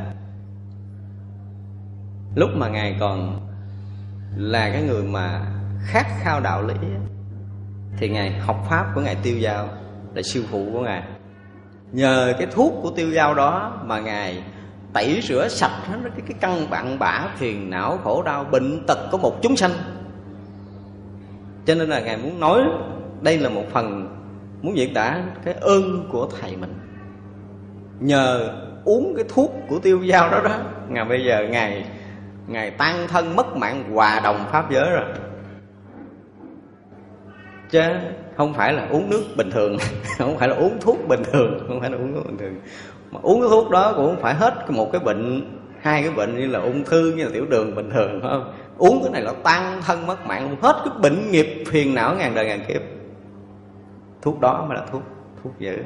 lúc mà Ngài còn là cái người mà khát khao đạo lý thì Ngài học pháp của Ngài Tiêu Dao là sư phụ của Ngài. Nhờ cái thuốc của Tiêu Dao đó mà Ngài tẩy rửa sạch hết cái, cái căn bản bã phiền não khổ đau bệnh tật của một chúng sanh. Cho nên là Ngài muốn nói đây là một phần muốn diễn tả cái ơn của thầy mình. Nhờ uống cái thuốc của Tiêu Dao đó đó, Ngài bây giờ Ngài Ngài tan thân mất mạng hòa đồng pháp giới rồi, chứ không phải là uống nước bình thường. Không phải là uống thuốc bình thường, không phải là uống thuốc bình thường. Mà uống cái thuốc đó cũng phải hết một cái bệnh, hai cái bệnh như là ung thư, như là tiểu đường bình thường, phải không? Uống cái này là tan thân mất mạng, hết cái bệnh nghiệp phiền não ngàn đời ngàn kiếp. Thuốc đó mới là thuốc thuốc dữ.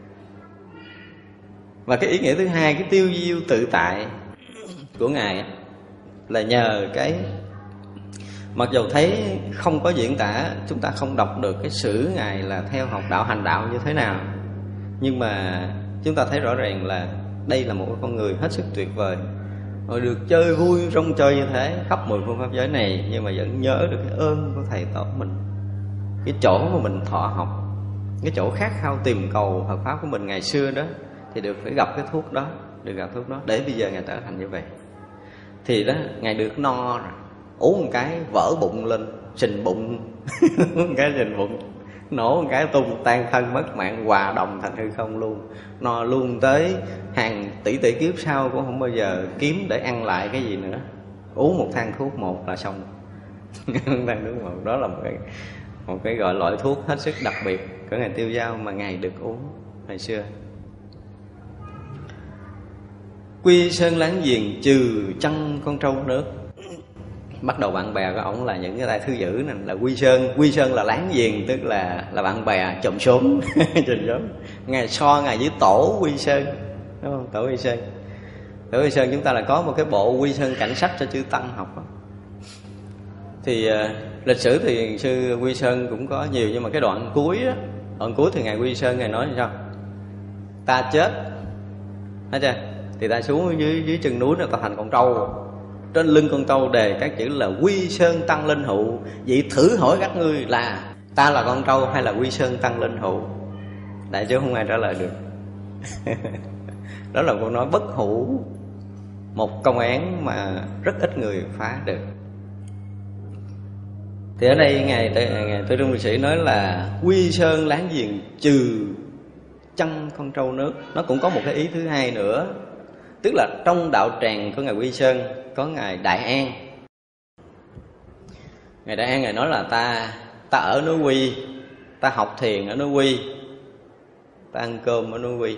Và cái ý nghĩa thứ hai, cái tiêu diêu tự tại của Ngài là nhờ cái, mặc dù thấy không có diễn tả, chúng ta không đọc được cái sử Ngài là theo học đạo hành đạo như thế nào, nhưng mà chúng ta thấy rõ ràng là đây là một con người hết sức tuyệt vời. Rồi được chơi vui rong chơi như thế khắp mười phương pháp giới này, nhưng mà vẫn nhớ được cái ơn của thầy tổ mình, cái chỗ mà mình thọ học, cái chỗ khát khao tìm cầu Phật pháp của mình ngày xưa đó, thì được phải gặp cái thuốc đó. được gạo thuốc đó, để bây giờ Ngài trở thành như vậy. Thì đó, Ngài được no rồi, uống một cái vỡ bụng lên, sình bụng một cái sình bụng, nổ một cái tung tan thân mất mạng, hòa đồng thành hư không luôn. No luôn tới hàng tỷ tỷ kiếp sau cũng không bao giờ kiếm để ăn lại cái gì nữa. Uống một thang thuốc một là xong. Thang thuốc một đó là một cái, một cái gọi loại thuốc hết sức đặc biệt của Ngài Tiêu Dao mà Ngài được uống hồi xưa. Quy sơn láng giềng trừ chăn con trâu nước. Bắt đầu bạn bè của ổng là những cái tay thứ dữ này là Quy Sơn. Quy Sơn là láng giềng, tức là là bạn bè chòm xóm. Chòm xóm. Ngài so Ngài với Tổ Quy Sơn, đúng không? Tổ Quy Sơn. Tổ Quy Sơn chúng ta là có một cái bộ Quy Sơn cảnh sách cho chư tăng học đó. Thì uh, lịch sử thì sư Quy Sơn cũng có nhiều, nhưng mà cái đoạn cuối á, đoạn cuối thì Ngài Quy Sơn Ngài nói như sao? Ta chết, thấy chưa? Thì ta xuống dưới dưới chân núi, ta thành con trâu. Trên lưng con trâu đề các chữ là Quy Sơn Tăng Linh Hụ. Vậy thử hỏi các ngươi là ta là con trâu hay là Quy Sơn Tăng Linh Hụ? Đại chứ không ai trả lời được. Đó là câu nói bất hủ, một công án mà rất ít người phá được. Thì ở đây Ngài, Ngài Tuệ Trung Liệt Sĩ nói là Quy Sơn láng giềng trừ chăn con trâu nước. Nó cũng có một cái ý thứ hai nữa, tức là trong đạo tràng của Ngài Quy Sơn có Ngài Đại An. Ngài Đại An Ngài nói là ta ta ở núi Quy, ta học thiền ở núi Quy, ta ăn cơm ở núi Quy,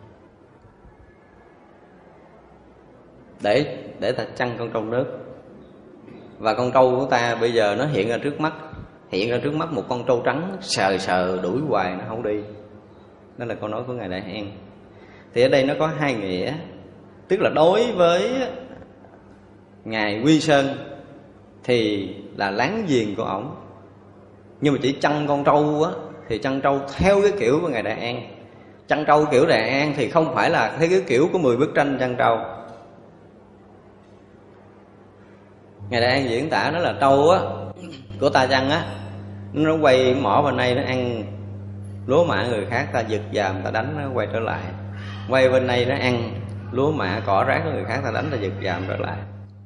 để để ta chăn con trâu nước. Và con trâu của ta bây giờ nó hiện ra trước mắt, hiện ra trước mắt một con trâu trắng sờ sờ đuổi hoài nó không đi. Đó là câu nói của Ngài Đại An. Thì ở đây nó có hai nghĩa, tức là đối với Ngài Quy Sơn thì là láng giềng của ổng, nhưng mà chỉ chăn con trâu á thì chăn trâu theo cái kiểu của Ngài Đại An. Chăn trâu kiểu Đại An thì không phải là theo cái kiểu của mười bức tranh chăn trâu. Ngài Đại An diễn tả nó là trâu á của ta chăn á, nó quay mỏ bên đây nó ăn lúa mạ người khác, ta giật dàm ta đánh nó quay trở lại. Quay bên đây nó ăn lúa mạ cỏ rác của người khác, ta đánh ta giật dàm trở lại.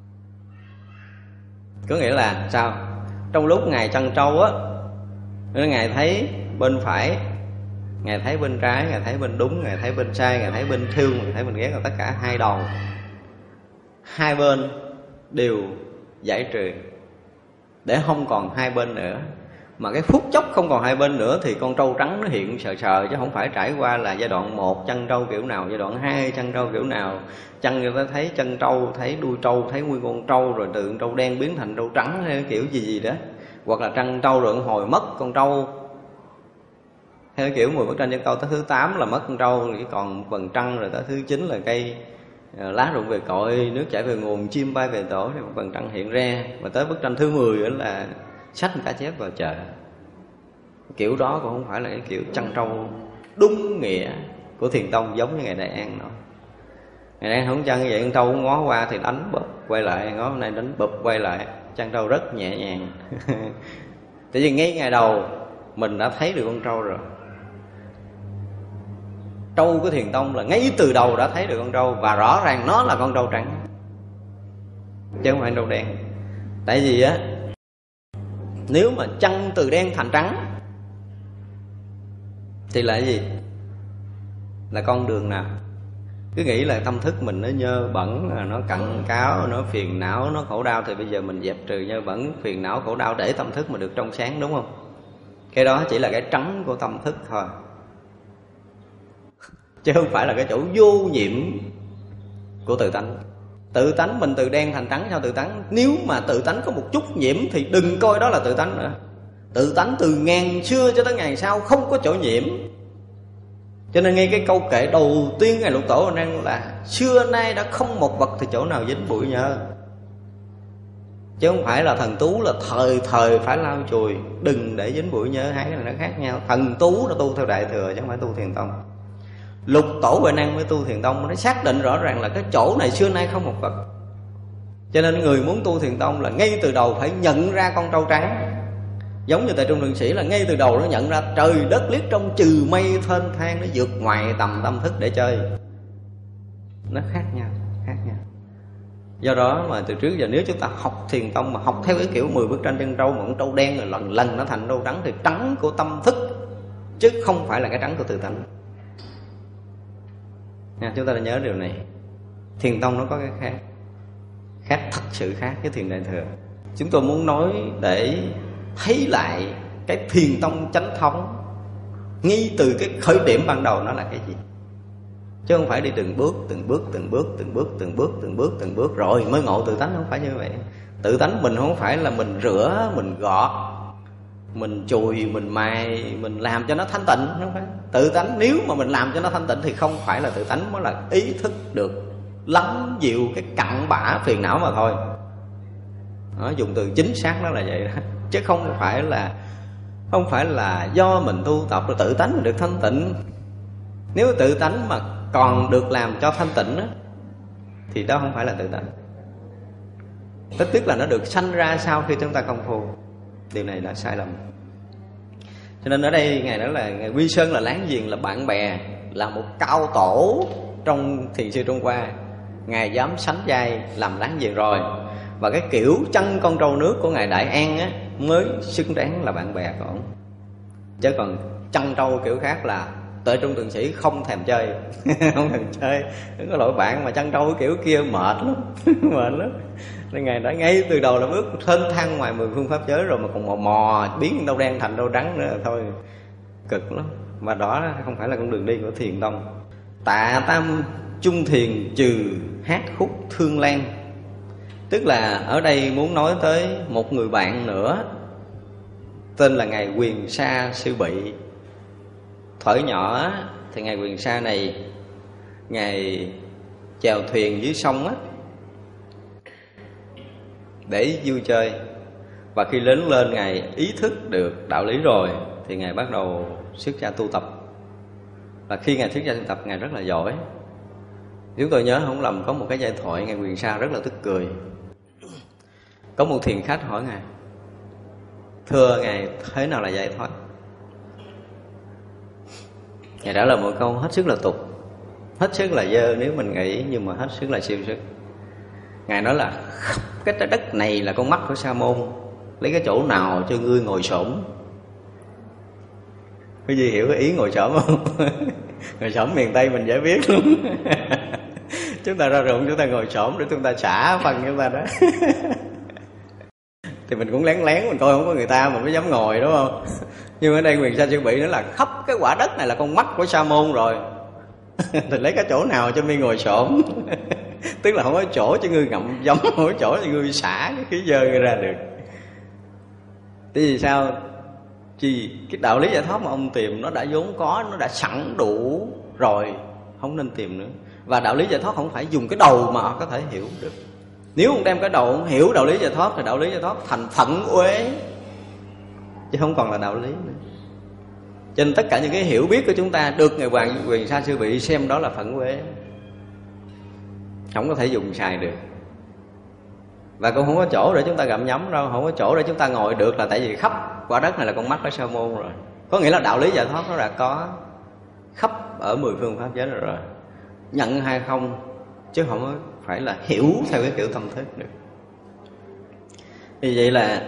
Có nghĩa là sao? Trong lúc Ngài chăn trâu á, Ngài thấy bên phải, Ngài thấy bên trái, Ngài thấy bên đúng, Ngài thấy bên sai, Ngài thấy bên thương, Ngài thấy bên ghét, là tất cả hai đầu. Hai bên đều giải trừ để không còn hai bên nữa. Mà cái phút chốc không còn hai bên nữa thì con trâu trắng nó hiện sờ sờ, chứ không phải trải qua là giai đoạn một chăn trâu kiểu nào, giai đoạn hai chăn trâu kiểu nào. Chăn người ta thấy chân trâu, thấy đuôi trâu, thấy nguyên con trâu, rồi từ con trâu đen biến thành trâu trắng hay kiểu gì gì đó. Hoặc là chăn trâu rồi hồi mất con trâu, theo kiểu mười bức tranh chân trâu tới thứ tám là mất con trâu, chỉ còn phần trăng, rồi tới thứ chín là cây lá rụng về cội, nước chảy về nguồn, chim bay về tổ, thì một phần trăng hiện ra. Và tới bức tranh thứ mười nữa là xách cá chép vào chợ. Kiểu đó cũng không phải là cái kiểu chăn trâu đúng nghĩa của Thiền Tông, giống như Ngài Đại An nói. Ngài Đại An không chăn như vậy, con trâu ngó qua thì đánh bụp quay lại, ngó hôm nay đánh bụp quay lại, chăn trâu rất nhẹ nhàng. Tại vì ngay ngày đầu mình đã thấy được con trâu rồi. Trâu của Thiền Tông là ngay từ đầu đã thấy được con trâu, và rõ ràng nó là con trâu trắng chứ không phải trâu đen. Tại vì á, nếu mà chăn từ đen thành trắng thì là cái gì? Là con đường nào? Cứ nghĩ là tâm thức mình nó nhơ bẩn, nó cặn cáo, nó phiền não, nó khổ đau, thì bây giờ mình dẹp trừ nhơ bẩn, phiền não, khổ đau để tâm thức mình được trong sáng, đúng không? Cái đó chỉ là cái trắng của tâm thức thôi, chứ không phải là cái chỗ vô nhiệm của tự tánh. Tự tánh mình từ đen thành trắng sao tự tánh? Nếu mà tự tánh có một chút nhiễm thì đừng coi đó là tự tánh nữa. Tự tánh từ ngàn xưa cho tới ngày sau không có chỗ nhiễm. Cho nên ngay cái câu kệ đầu tiên Ngài Lục Tổ đang là xưa nay đã không một vật thì chỗ nào dính bụi nhơ. Chứ không phải là thần tú là thời thời phải lau chùi, đừng để dính bụi nhơ, hai cái này nó khác nhau. Thần tú nó tu theo Đại Thừa chứ không phải tu Thiền Tông. Lục Tổ Huệ Năng với tu Thiền Tông nó xác định rõ ràng là cái chỗ này xưa nay không một vật. Cho nên người muốn tu Thiền Tông là ngay từ đầu phải nhận ra con trâu trắng. Giống như tại Trung Luân Sĩ là ngay từ đầu nó nhận ra trời đất liếc trong trừ mây thênh thang, nó vượt ngoài tầm tâm thức để chơi. nó khác nhau, khác nhau. Do đó mà từ trước giờ nếu chúng ta học thiền tông mà học theo cái kiểu mười bức tranh chân trâu, mà con trâu đen rồi lần lần nó thành trâu trắng, thì trắng của tâm thức chứ không phải là cái trắng của tự tánh nha. Chúng ta đã nhớ điều này. Thiền tông nó có cái khác, khác thật sự khác với thiền đại thừa. Chúng tôi muốn nói để thấy lại cái thiền tông chánh thống ngay từ cái khởi điểm ban đầu nó là cái gì, chứ không phải đi từng bước từng bước từng bước từng bước từng bước từng bước từng bước rồi mới ngộ tự tánh. Không phải như vậy. Tự tánh mình không phải là mình rửa, mình gọt, mình chùi, mình mài, mình làm cho nó thanh tịnh. Không phải. Tự tánh nếu mà mình làm cho nó thanh tịnh thì không phải là tự tánh, mới là ý thức được lắng dịu cái cặn bã phiền não mà thôi. Đó, dùng từ chính xác nó là vậy đó, chứ không phải là không phải là do mình tu tập rồi tự tánh mình được thanh tịnh. Nếu tự tánh mà còn được làm cho thanh tịnh đó, thì đó không phải là tự tánh. Tức tức là nó được sanh ra sau khi chúng ta công phu. Điều này là sai lầm. Cho nên ở đây Ngài nói là Ngài Quy Sơn là láng giềng, là bạn bè, là một cao tổ trong thiền sư Trung Hoa. Ngài dám sánh vai làm láng giềng rồi. Và cái kiểu chân con trâu nước của Ngài Đại An á, mới xứng đáng là bạn bè của ông. Chứ còn chân trâu kiểu khác là Tuệ Trung Thượng Sĩ không thèm chơi. Không thèm chơi. Đừng có lỗi bạn mà chân trâu kiểu kia mệt lắm. Mệt lắm. Nên Ngài đã ngay từ đầu là bước thênh thang ngoài mười phương pháp giới rồi, mà còn mò mò biến đâu đen thành đâu trắng nữa thôi, cực lắm. Mà đó không phải là con đường đi của thiền tông. Tạ tam chung thiền trừ hát khúc thương lan. Tức là ở đây muốn nói tới một người bạn nữa, tên là Ngài Quyền Sa Sư Bị. Thuở nhỏ thì Ngài Quyền Sa này, Ngài chèo thuyền dưới sông á để vui chơi. Và khi lớn lên Ngài ý thức được đạo lý rồi thì Ngài bắt đầu xuất gia tu tập. Và khi Ngài xuất gia tu tập, Ngài rất là giỏi. Chúng tôi nhớ không lầm có một cái giai thoại Ngài Quyền Sa rất là tức cười. Có một thiền khách hỏi Ngài: thưa Ngài, thế nào là giải thoát? Ngài trả lời một câu hết sức là tục, hết sức là dơ nếu mình nghĩ, nhưng mà hết sức là siêu sức. Ngài nói là cái trái đất này là con mắt của Sa môn, lấy cái chỗ nào cho ngươi ngồi xổm? Cái gì hiểu cái ý ngồi xổm không? Ngồi xổm miền Tây mình dễ biết luôn. Chúng ta ra ruộng chúng ta ngồi xổm để chúng ta xả phần chúng ta đó. Thì mình cũng lén lén mình coi không có người ta mà mới dám ngồi, đúng không? Nhưng ở đây Quyền Sa Sư Bị nói là khắp cái quả đất này là con mắt của Sa môn rồi. Thì lấy cái chỗ nào cho mi ngồi xổm? Tức là không có chỗ cho ngươi ngậm giống, không có chỗ cho ngươi xả cái khí dơ ngươi ra được. Thế vì sao? Vì cái đạo lý giải thoát mà ông tìm nó đã vốn có, nó đã sẵn đủ rồi, không nên tìm nữa. Và đạo lý giải thoát không phải dùng cái đầu mà có thể hiểu được. Nếu ông đem cái đầu ông hiểu đạo lý giải thoát thì đạo lý giải thoát thành phận uế, chứ không còn là đạo lý nữa. Cho nên tất cả những cái hiểu biết của chúng ta được Ngài Hoàng Quyền Sa Sư Bị xem đó là phận uế, không có thể dùng xài được. Và cũng không có chỗ để chúng ta gặm nhấm đâu, không có chỗ để chúng ta ngồi được, là tại vì khắp quả đất này là con mắt của Sa môn rồi. Có nghĩa là đạo lý giải thoát nó đã có khắp ở mười phương pháp giới rồi, rồi. Nhận hay không, chứ không phải là hiểu theo cái kiểu tâm thức được. Vì vậy là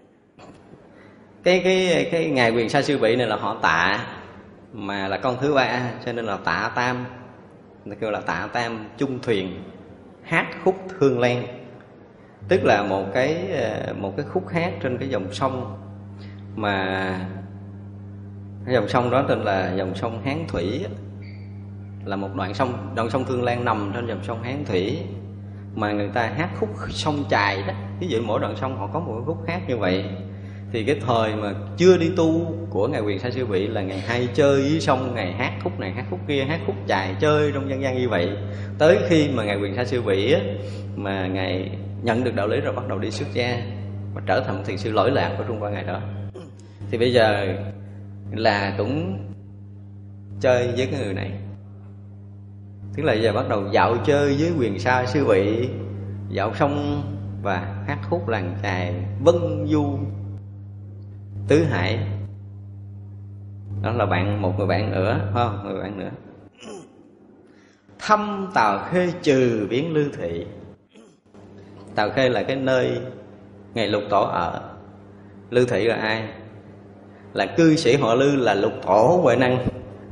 cái cái cái Ngài Quyền Sa Sư Bị này là họ Tạ, mà là con thứ ba, cho nên là Tạ Tam, người kêu là Tạ Tam chung thuyền hát khúc thương lan. Tức là một cái một cái khúc hát trên cái dòng sông, mà cái dòng sông đó tên là dòng sông Hán Thủy, là một đoạn sông, đoạn sông Thương Lan nằm trên dòng sông Hán Thủy, mà người ta hát khúc sông chài đó. Ví dụ mỗi đoạn sông họ có một cái khúc hát như vậy. Thì cái thời mà chưa đi tu của Ngài Quyền Sa Sư Bị là Ngài hay chơi với sông, Ngài hát khúc này hát khúc kia, hát khúc chài, chơi trong dân gian như vậy. Tới khi mà Ngài Quyền Sa Sư Bị á, mà Ngài nhận được đạo lý rồi bắt đầu đi xuất gia và trở thành một thiền sư lỗi lạc của Trung Hoa ngày đó. Thì bây giờ là cũng chơi với cái người này, tức là giờ bắt đầu dạo chơi với Quyền Sa Sư Bị, dạo sông và hát khúc làng chài, vân du tứ hải. Đó là bạn, một người bạn nữa, phải không? Một người bạn nữa. thăm Tào Khê trừ biến Lư Thị. Tào Khê là cái nơi ngày Lục Tổ ở. Lư Thị là ai? Là cư sĩ họ Lư, là Lục Tổ Huệ Năng.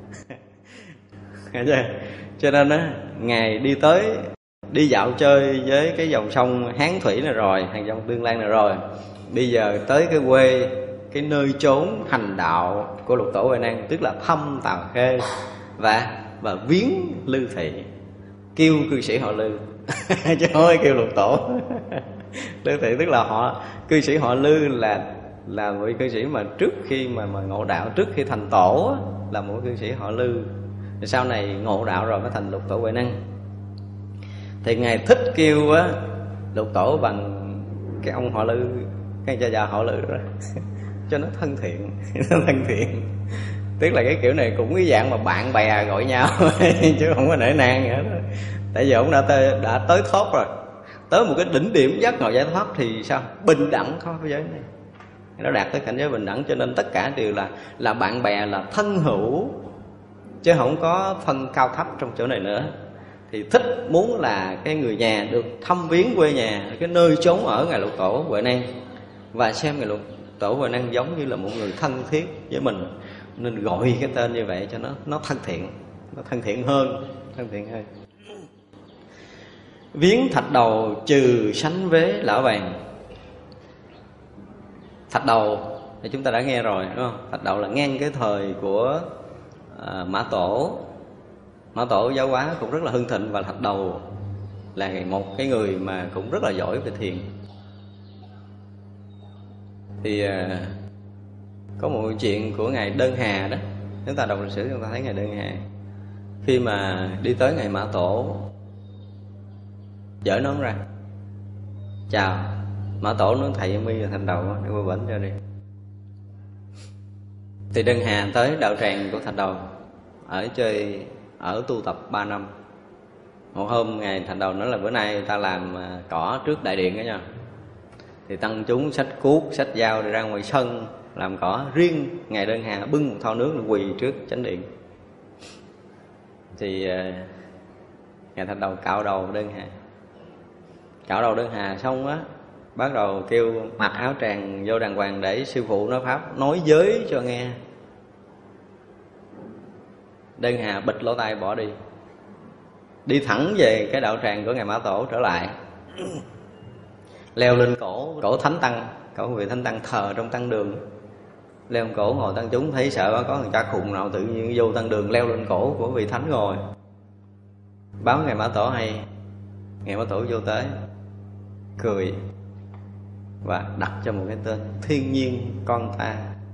Cho nên á, Ngài đi tới, đi dạo chơi với cái dòng sông Hán Thủy này rồi, hàng dòng Tương Lan này rồi, bây giờ tới cái quê, cái nơi chốn hành đạo của Lục Tổ Huệ Năng, tức là thăm Tào Khê và và viếng Lư Thị, kêu cư sĩ họ Lư chứ không phải kêu Lục Tổ. Lư Thị tức là họ cư sĩ họ Lư, là là một cư sĩ mà trước khi mà mà ngộ đạo, trước khi thành tổ là một cư sĩ họ Lư, sau này ngộ đạo rồi mới thành Lục Tổ Huệ Năng. Thì Ngài thích kêu á Lục Tổ bằng cái ông họ Lư, cái cha già họ Lư đó cho nó thân thiện. Nó thân thiện, tức là cái kiểu này cũng cái dạng mà bạn bè gọi nhau chứ không có nể nang gì hết. Tại vì ông đã tới, đã tới thoát rồi, tới một cái đỉnh điểm giác ngộ giải thoát thì sao? Bình đẳng thôi với giới này. Nó đạt tới cảnh giới bình đẳng, cho nên tất cả đều là là bạn bè, là thân hữu, chứ không có phân cao thấp trong chỗ này nữa. Thì thích muốn là cái người nhà được thăm viếng quê nhà, cái nơi chốn ở Ngài Lục Tổ Huệ Năng, và xem Ngài Lục Tổ Huệ Năng giống như là một người thân thiết với mình, nên gọi cái tên như vậy cho nó nó thân thiện, nó thân thiện hơn, thân thiện hơn. Viếng thạch đầu trừ sánh vế lão vàng. Thạch đầu thì chúng ta đã nghe rồi, đúng không? Thạch đầu là ngang cái thời của à, Mã Tổ. Mã Tổ giáo hóa cũng rất là hưng thịnh, và thạch đầu là một cái người mà cũng rất là giỏi về thiền. Thì à, có một chuyện của Ngài Đơn Hà đó, chúng ta đọc lịch sử chúng ta thấy Ngài Đơn Hà khi mà đi tới Ngài Mã Tổ, dở nón ra chào. Mã Tổ nói thầy mi là thành đầu để qua bển cho đi. Thì Đơn Hà tới đạo tràng của Thạch Đầu, ở chơi, ở tu tập ba năm. Một hôm Ngài Thạch Đầu nói là bữa nay ta làm cỏ trước đại điện đó nha. Thì tăng chúng xách cuốc, xách dao đi ra ngoài sân làm cỏ. Riêng Ngài Đơn Hà bưng một thau nước quỳ trước chánh điện. Thì Ngài Thạch Đầu cạo đầu Đơn Hà. Cạo đầu Đơn Hà xong á, bắt đầu kêu mặc áo tràng vô đàng hoàng để sư phụ nói pháp, nói giới cho nghe. Đơn Hà bịch lỗ tai bỏ đi, đi thẳng về cái đạo tràng của Ngài Mã Tổ trở lại, leo lên cổ cổ thánh tăng, cổ vị thánh tăng thờ trong tăng đường. Leo lên cổ ngồi tăng chúng thấy sợ, có người cha khùng nào tự nhiên vô tăng đường leo lên cổ của vị thánh ngồi. Báo Ngài Mã Tổ hay. Ngài Mã Tổ vô tới cười và đặt cho một cái tên Thiên Nhiên Con Ta.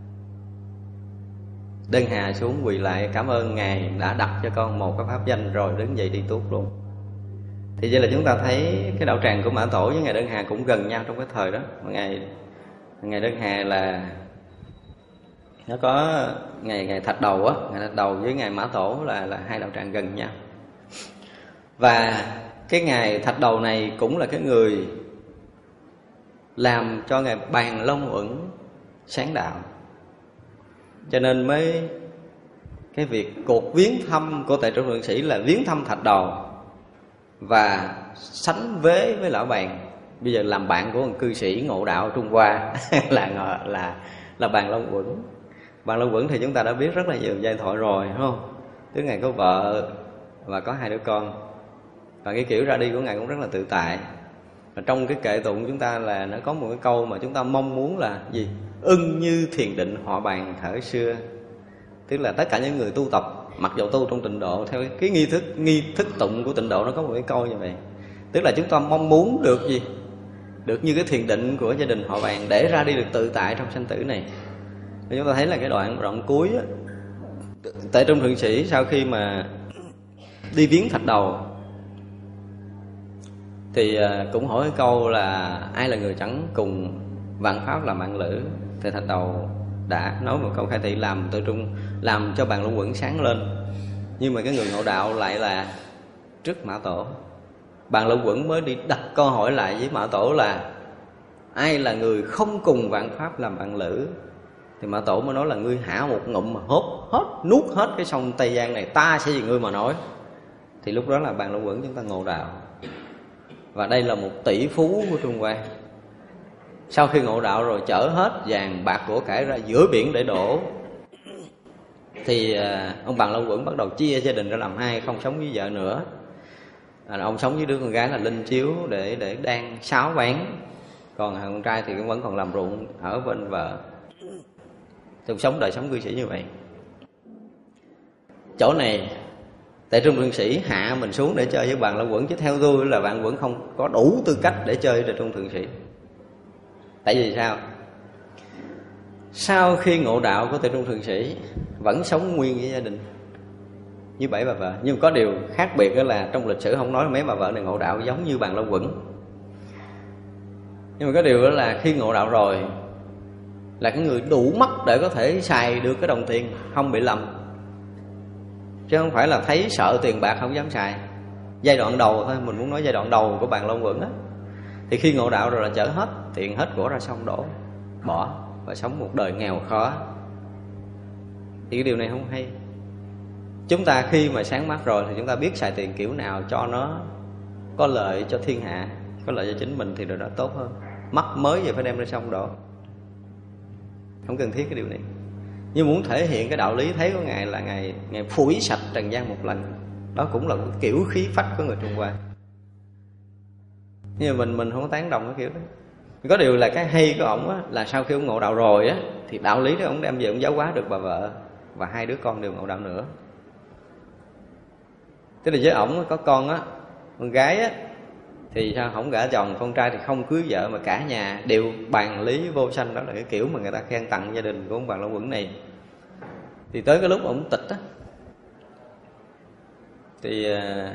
Đơn Hà xuống quỳ lại cảm ơn Ngài đã đặt cho con một cái pháp danh, rồi đứng dậy đi tuốt luôn. Thì vậy là chúng ta thấy cái đạo tràng của Mã Tổ với Ngài Đơn Hà cũng gần nhau trong cái thời đó. Ngài Ngài Đơn Hà là nó có Ngài Ngài Thạch Đầu á, Ngài Thạch Đầu với Ngài Mã Tổ là là hai đạo tràng gần nhau. Và cái Ngài Thạch Đầu này cũng là cái người làm cho Ngài Bàn Long Uẩn sáng đạo. Cho nên mới cái việc cuộc viếng thăm của Tề Trung Thượng Sĩ là viếng thăm Thạch Đầu và sánh vế với lão Bàn. Bây giờ làm bạn của một cư sĩ ngộ đạo Trung Hoa là là là Bàn Long Uẩn. Bàn Long Uẩn thì chúng ta đã biết rất là nhiều giai thoại rồi, đúng không? Tức Ngài có vợ và có hai đứa con, và cái kiểu ra đi của Ngài cũng rất là tự tại. Và trong cái kệ tụng chúng ta là nó có một cái câu mà chúng ta mong muốn là gì? Ưng như thiền định họ Bàn thở xưa. Tức là tất cả những người tu tập, mặc dù tu trong tịnh độ, theo cái nghi thức nghi thức tụng của tịnh độ nó có một cái câu như vậy. Tức là chúng ta mong muốn được gì? Được như cái thiền định của gia đình họ Bàn, để ra đi được tự tại trong sanh tử này. Và chúng ta thấy là cái đoạn đoạn cuối á, Tề Trung Thượng Sĩ sau khi mà đi viếng Thạch Đầu thì cũng hỏi cái câu là ai là người chẳng cùng vạn pháp làm bạn lữ. Thì Thạch Đầu đã nói một câu khai thị làm Tự Trung, làm cho Bàn Long Uẩn sáng lên. Nhưng mà cái người ngộ đạo lại là trước Mã Tổ. Bàn Long Uẩn mới đi đặt câu hỏi lại với Mã Tổ là ai là người không cùng vạn pháp làm bạn lữ. Thì Mã Tổ mới nói là ngươi hả một ngụm mà hốt hết, nuốt hết cái sông Tây Giang này, ta sẽ vì ngươi mà nói. thì lúc đó là Bàn Long Quẩn chúng ta ngộ đạo. Và đây là một tỷ phú của Trung Hoa. Sau khi ngộ đạo rồi chở hết vàng bạc của cải ra giữa biển để đổ, thì ông Bàn Long Quẩn bắt đầu chia gia đình ra làm hai, không sống với vợ nữa. À, ông sống với đứa con gái là Linh Chiếu để để đang sáo bán, còn thằng con trai thì cũng vẫn còn làm ruộng ở bên vợ. Thì sống đời sống cư sĩ như vậy. Chỗ này Tệ Trung Thượng Sĩ hạ mình xuống để chơi với Bàn Long Quẩn, chứ theo tôi là Bàn Quẩn không có đủ tư cách để chơi với Tệ Trung Thượng Sĩ. Tại vì sao? Sau khi ngộ đạo của Tệ Trung Thượng Sĩ vẫn sống nguyên với gia đình như bảy bà vợ, nhưng có điều khác biệt đó là trong lịch sử không nói mấy bà vợ này ngộ đạo giống như Bàn Long Quẩn. Nhưng mà có điều đó là khi ngộ đạo rồi là cái người đủ mắt để có thể xài được cái đồng tiền, không bị lầm, chứ không phải là thấy sợ tiền bạc không dám xài. Giai đoạn đầu thôi, mình muốn nói giai đoạn đầu của Bàn Long Quẩn á, thì khi ngộ đạo rồi là chở hết tiền hết của ra sông đổ, bỏ và sống một đời nghèo khó. Thì cái điều này không hay. Chúng ta khi mà sáng mắt rồi thì chúng ta biết xài tiền kiểu nào cho nó có lợi cho thiên hạ, có lợi cho chính mình thì điều đó tốt hơn. Mắt mới vậy phải đem ra sông đổ, không cần thiết cái điều này. Nhưng muốn thể hiện cái đạo lý thấy của Ngài là Ngài, Ngài phủi sạch trần gian một lần. Đó cũng là một kiểu khí phách của người Trung Hoa. Nhưng mà mình mình không có tán đồng cái kiểu đó. Có điều là cái hay của ổng á, là sau khi ông ngộ đạo rồi á, thì đạo lý đó ổng đem về ổng giáo hóa được bà vợ và hai đứa con đều ngộ đạo nữa. Tức là với ổng có con á, con gái á, thì sao không gả chồng, con trai thì không cưới vợ, mà cả nhà đều bàn lý vô sanh. Đó là cái kiểu mà người ta khen tặng gia đình của ông Bàn Long Quẩn này. Thì tới cái lúc ổng tịch á, thì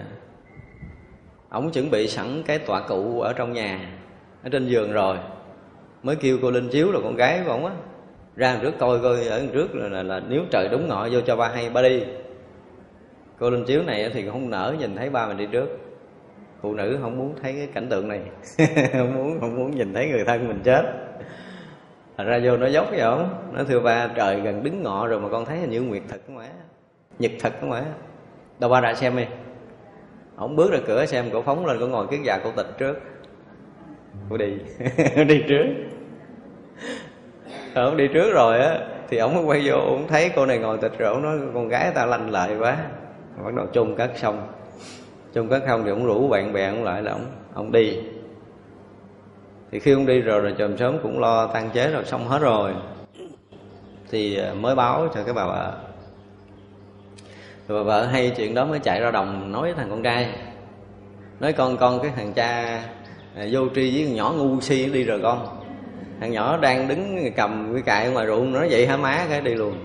ổng chuẩn bị sẵn cái tọa cụ ở trong nhà, ở trên giường rồi, mới kêu cô Linh Chiếu là con gái của ổng á ra đằng trước coi coi ở đằng trước là, là, là nếu trời đúng ngọ vô cho ba hay ba đi. Cô Linh Chiếu này thì không nỡ nhìn thấy ba mình đi trước. Phụ nữ không muốn thấy cái cảnh tượng này không muốn không muốn nhìn thấy người thân mình chết. Thật ra vô nó dốc với ổng, nó thưa ba, trời gần đứng ngọ rồi mà con thấy hình như nguyệt thực không phải, nhật thực không phải. Đâu ba ra xem đi. Ổng bước ra cửa xem, cổ phóng lên, cổ ngồi kiết già cổ tịch trước. Cổ đi đi trước. Ổng đi trước rồi á, thì ổng mới quay vô, ổng thấy cô này ngồi tịch rồi, ổng nói con gái ta lanh lợi quá. Bắt đầu chôn cất xong. Chôn cất không thì ổng rủ bạn bè ổng lại là ổng ổng đi. Thì khi ổng đi rồi rồi chòm sớm cũng lo tang chế rồi xong hết rồi, thì mới báo cho cái bà vợ. Rồi bà vợ hay chuyện đó mới chạy ra đồng nói với thằng con trai, nói con con cái thằng cha vô tri với thằng nhỏ ngu si đi rồi con. Thằng nhỏ đang đứng cầm cái cại ngoài ruộng, nói vậy hả má, cái đi luôn.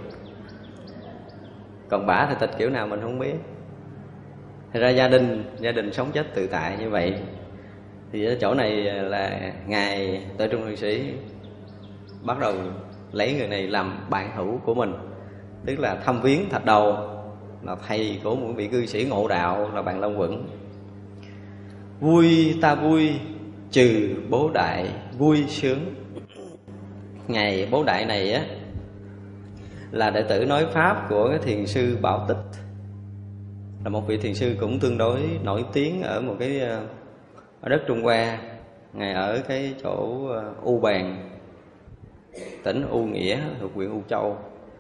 Còn bả thì tịch kiểu nào mình không biết. Thật ra gia đình gia đình sống chết tự tại như vậy. Thì ở chỗ này là Ngài Tệ Trung Thượng Sĩ bắt đầu lấy người này làm bạn hữu của mình, tức là thăm viếng Thạch Đầu, là thầy của một vị cư sĩ ngộ đạo là Bàn Long Quẩn. Vui ta vui trừ bố đại vui sướng. Ngày bố đại này á là đệ tử nói pháp của cái thiền sư Bảo Tích, là một vị thiền sư cũng tương đối nổi tiếng ở một cái ở đất Trung Hoa. Ngài ở cái chỗ U Bàn, tỉnh U Nghĩa thuộc huyện U Châu.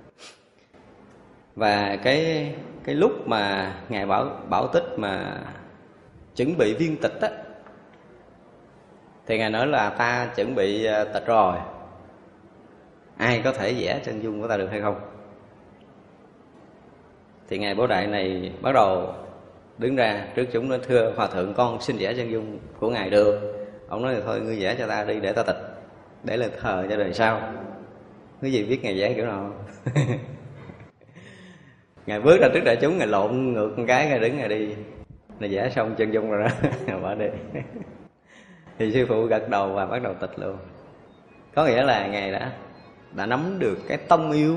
Và cái cái lúc mà Ngài Bảo Bảo Tích mà chuẩn bị viên tịch á, thì Ngài nói là ta chuẩn bị tịch rồi, ai có thể vẽ chân dung của ta được hay không? Thì Ngài Bố Đại này bắt đầu đứng ra trước chúng nói, thưa Hòa Thượng, con xin vẽ chân dung của Ngài được. Ông nói thôi ngươi vẽ cho ta đi để ta tịch, để lên thờ cho đời sau. Cái gì biết Ngài vẽ kiểu nào Ngài bước ra trước đại chúng, Ngài lộn ngược một cái, Ngài đứng Ngài đi. Ngài vẽ xong chân dung rồi đó Ngài bỏ đi. Thì sư phụ gật đầu và bắt đầu tịch luôn. Có nghĩa là Ngài đã đã nắm được cái tông yếu.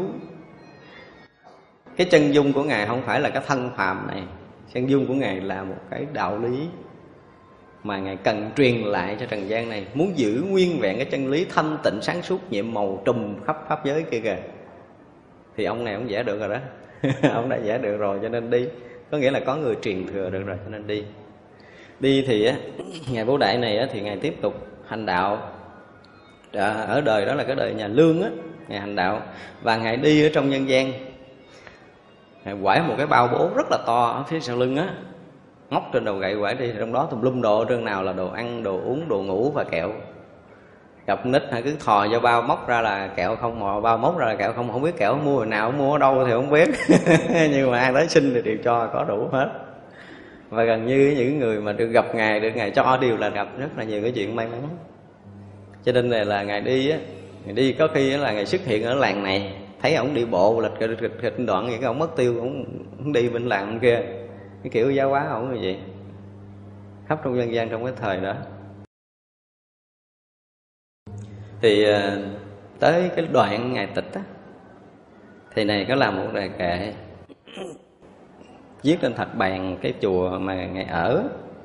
Cái chân dung của Ngài không phải là cái thân phàm này, chân dung của Ngài là một cái đạo lý mà Ngài cần truyền lại cho trần gian này. Muốn giữ nguyên vẹn cái chân lý thanh tịnh sáng suốt nhiệm màu trùm khắp pháp giới kia kìa, thì ông này ông vẽ được rồi đó ông đã vẽ được rồi, cho nên đi có nghĩa là có người truyền thừa được rồi cho nên đi. Đi thì á, ngài Bố Đại này á, thì ngài tiếp tục hành đạo. Ở đời đó là cái đời nhà Lương á, ngài hành đạo và ngài đi ở trong nhân gian. Ngài quải một cái bao bố rất là to ở phía sau lưng á, móc trên đầu gậy quải đi, trong đó tùm lum đồ, trên nào là đồ ăn, đồ uống, đồ ngủ và kẹo. Gặp nít hả, cứ thò vô bao móc ra là kẹo không, mò bao móc ra là kẹo không, không biết kẹo mua hồi nào, mua ở đâu thì không biết. Nhưng mà ai tới xin thì đều cho, có đủ hết. Và gần như những người mà được gặp ngài, được ngài cho đều là gặp rất là nhiều cái chuyện may mắn. Cho nên là, là ngài đi á, ngài đi có khi là ngài xuất hiện ở làng này, thấy ổng đi bộ lệch kịch kịch kịch đoạn vậy, cái ổng mất tiêu, ổng đi bên làng bên kia, cái kiểu giáo hóa ổng như vậy, khắp trong dân gian trong cái thời đó. Thì tới cái đoạn ngài tịch á, thì này có làm một đề kệ viết trên thạch bàn cái chùa mà ngài ở,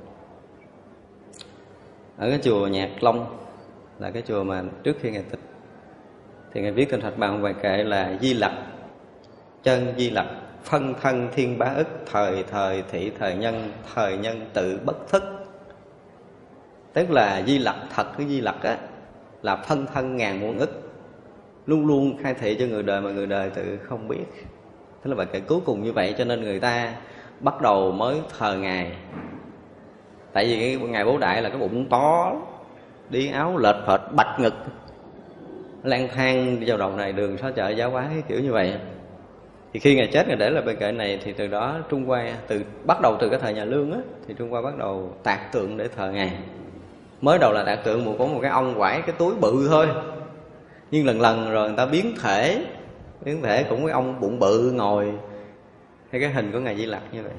ở cái chùa Nhạc Long, là cái chùa mà trước khi ngài tịch. Thì ngài viết trên thạch bàn một bài kệ là Di Lặc, chân Di Lặc, phân thân thiên bá ức, thời thời thị thời nhân, thời nhân tự bất thức. Tức là Di Lặc, thật cái Di Lặc á, là phân thân ngàn muôn ức, luôn luôn khai thị cho người đời mà người đời tự không biết. Thế là bài kệ cuối cùng như vậy, cho nên người ta bắt đầu mới thờ ngài. Tại vì cái ngài Bố Đại là cái bụng to, đi áo lệch phệch bạch ngực, lang thang đi vào đầu này đường xó chợ giáo hóa kiểu như vậy. Thì khi ngài chết, ngài để lại bài kệ này, thì từ đó Trung Hoa, từ bắt đầu từ cái thời nhà Lương á, thì Trung Hoa bắt đầu tạc tượng để thờ ngài. Mới đầu là tạc tượng một có một cái ông quải cái túi bự thôi, nhưng lần lần rồi người ta biến thể, biến thể cũng cái ông bụng bự ngồi hay cái hình của ngài Di Lặc như vậy.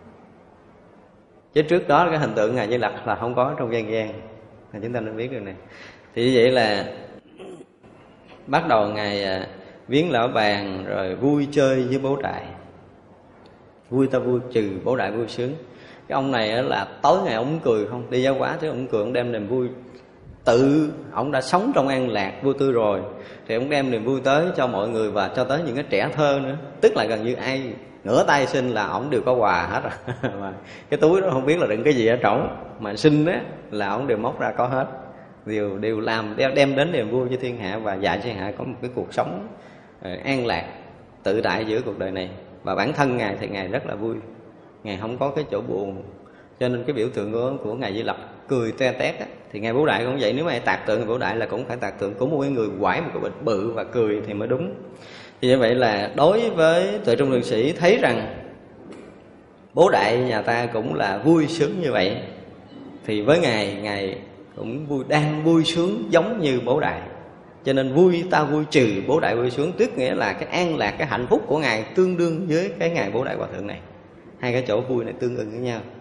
Chứ trước đó cái hình tượng ngài Di Lặc là không có trong dân gian, là chúng ta nên biết điều này. Thì như vậy là bắt đầu ngài viếng lão bàn rồi vui chơi với Bố Đại. Vui ta vui, trừ Bố Đại vui sướng. Cái ông này là tối ngày ông cười không, đi giáo hóa chứ ông cười, ông đem niềm vui. Tự ông đã sống trong an lạc vui tươi rồi, thì ông đem niềm vui tới cho mọi người và cho tới những cái trẻ thơ nữa. Tức là gần như ai ngửa tay xin là ổng đều có quà hết rồi. Mà cái túi đó không biết là đựng cái gì ở trỏng, mà xin á là ổng đều móc ra có hết. Đều, đều làm đem đến niềm vui cho thiên hạ và dạy cho thiên hạ có một cái cuộc sống an lạc, tự tại giữa cuộc đời này. Và bản thân ngài thì ngài rất là vui, ngài không có cái chỗ buồn. Cho nên cái biểu tượng của, của ngài Di Lặc cười te tét á, thì ngài Bố Đại cũng vậy. Nếu mà tạc tượng ngài Bố Đại là cũng phải tạc tượng của một người quải một cái bịch bự và cười thì mới đúng. Thì như vậy là đối với Tuệ Trung Thượng Sĩ thấy rằng Bố Đại nhà ta cũng là vui sướng như vậy, thì với ngài, ngài cũng vui, đang vui sướng giống như Bố Đại. Cho nên vui ta vui trừ Bố Đại vui sướng, tức nghĩa là cái an lạc, cái hạnh phúc của ngài tương đương với cái ngài Bố Đại Hòa Thượng này. Hai cái chỗ vui này tương ưng với nhau.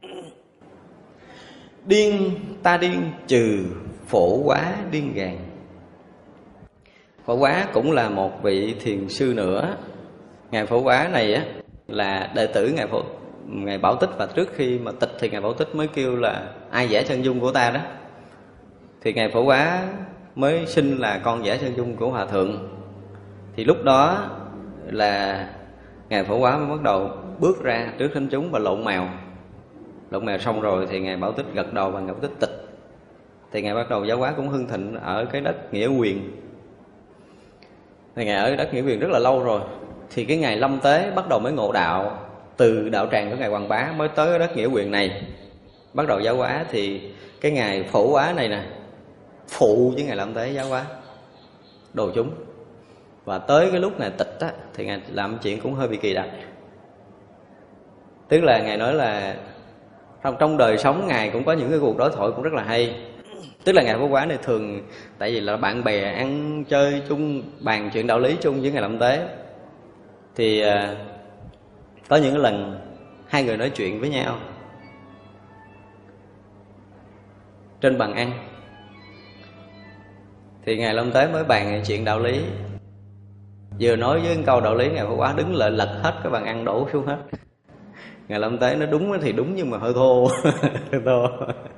Điên ta điên trừ Phổ Quá điên gàn. Phổ Quá cũng là một vị thiền sư nữa. Ngài Phổ Quá này á là đệ tử ngài Phổ, ngài Bảo Tích, và trước khi mà tịch thì ngài Bảo Tích mới kêu là ai vẽ chân dung của ta đó. Thì ngài Phổ Quá mới sinh là con vẽ chân dung của Hòa Thượng. Thì lúc đó là ngài Phổ Quá mới bắt đầu bước ra trước thính chúng và lộn mèo. Lộn mèo xong rồi thì ngài Bảo Tích gật đầu và ngài Bảo Tích tịch. Thì ngài bắt đầu giáo hóa cũng hưng thịnh ở cái đất Nghĩa Quyền. Thì ngài ở đất Nghĩa Quyền rất là lâu rồi. Thì cái ngày lâm tế bắt đầu mới ngộ đạo, từ đạo tràng của ngài Hoàng Bá mới tới cái đất Nghĩa Quyền này bắt đầu giáo hóa. Thì cái ngài Phổ Quá này nè phụ với ngài lâm tế giáo hóa đồ chúng. Và tới cái lúc ngài tịch á, thì ngài làm chuyện cũng hơi bị kỳ đặc. Tức là ngài nói là trong, trong đời sống ngài cũng có những cái cuộc đối thoại cũng rất là hay. Tức là ngài Phổ Quá này thường, tại vì là bạn bè ăn chơi chung, bàn chuyện đạo lý chung với ngài lâm tế, thì uh, có những cái lần hai người nói chuyện với nhau trên bàn ăn. Thì ngài lâm tế mới bàn chuyện đạo lý, vừa nói với câu đạo lý, ngài Phổ Quá đứng lại lật hết cái bàn ăn đổ xuống hết. Ngài lâm tế nó đúng thì đúng nhưng mà hơi thô. Hơi thô.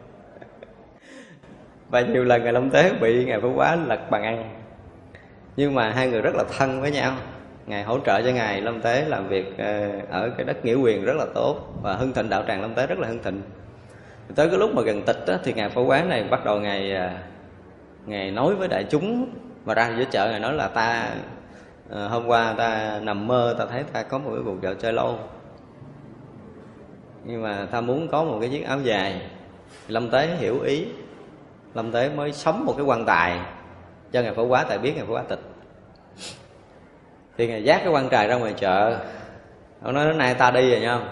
Và nhiều lần ngài lâm tế bị ngài Phổ Quá lật bàn ăn, nhưng mà hai người rất là thân với nhau. Ngài hỗ trợ cho Ngài Lâm Tế làm việc ở cái đất Nghĩa Quyền rất là tốt, và hưng thịnh đạo tràng Lâm Tế rất là hưng thịnh. Tới cái lúc mà gần tịch á, thì Ngài Phổ Quán này bắt đầu Ngài Ngài nói với đại chúng, và ra giữa chợ Ngài nói là ta hôm qua ta nằm mơ ta thấy ta có một cái cuộc vợ chơi lâu, nhưng mà ta muốn có một cái chiếc áo dài. Lâm Tế hiểu ý, Lâm Tế mới sống một cái quan tài cho Ngài Phổ Quá, tại biết Ngài Phổ Quá tịch. Thì Ngài dắt cái quan tài ra ngoài chợ, ông nói đến nay ta đi rồi nha.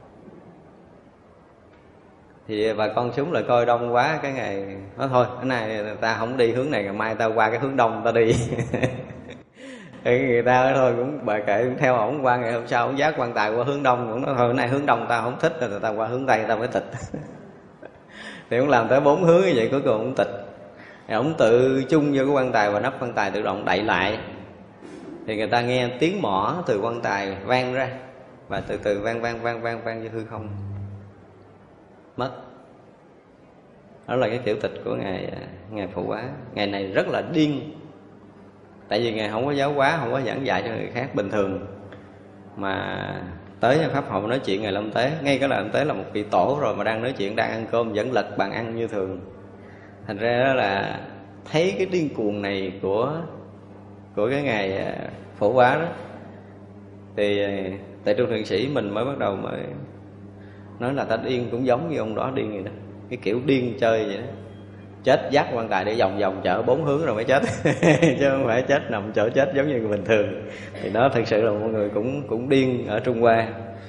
Thì bà con chúng lại coi đông quá, cái Ngài nói thôi cái này ta không đi hướng này, ngày mai ta qua cái hướng đông ta đi. Thì người ta nói thôi cũng bà kệ cũng theo ổng, qua ngày hôm sau ổng dắt quan tài qua hướng đông, cũng nói thôi cái này hướng đông ta không thích rồi, ta qua hướng tây ta mới tịch. Thì ông làm tới bốn hướng như vậy, cuối cùng ông tịch. Thì ông tự chung vô cái quan tài và nắp quan tài tự động đậy lại. Thì người ta nghe tiếng mõ từ quan tài vang ra, và từ từ vang vang vang vang vang vô hư không, mất. Đó là cái kiểu tịch của ngài ngài Phổ Quá. Ngày này rất là điên, tại vì ngài không có giáo hóa, không có giảng dạy cho người khác. Bình thường mà tới pháp hội nói chuyện ngài Lâm Tế, ngay cái là Lâm Tế là một vị tổ rồi mà đang nói chuyện, đang ăn cơm vẫn lật bàn ăn như thường. Thành ra đó là thấy cái điên cuồng này của của cái ngài Phổ Quá đó, thì tại Trung Thượng Sĩ mình mới bắt đầu mới nói là ta điên cũng giống như ông đó điên vậy đó, cái kiểu điên chơi vậy đó. Chết dắt quan tài để vòng vòng chợ bốn hướng rồi mới chết. Chứ không phải chết nằm chỗ chết giống như người bình thường. Thì đó thực sự là mọi người cũng cũng điên ở Trung Hoa.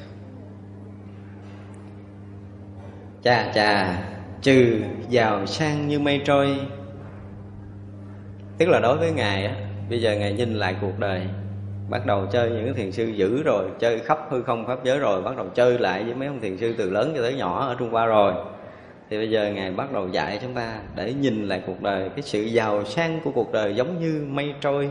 Chà chà, trừ giàu sang như mây trôi. Tức là đối với ngài á, bây giờ ngài nhìn lại cuộc đời, bắt đầu chơi những cái thiền sư dữ rồi, chơi khắp hư không pháp giới rồi, bắt đầu chơi lại với mấy ông thiền sư từ lớn cho tới nhỏ ở Trung Hoa rồi. Thì bây giờ ngài bắt đầu dạy chúng ta để nhìn lại cuộc đời, cái sự giàu sang của cuộc đời giống như mây trôi.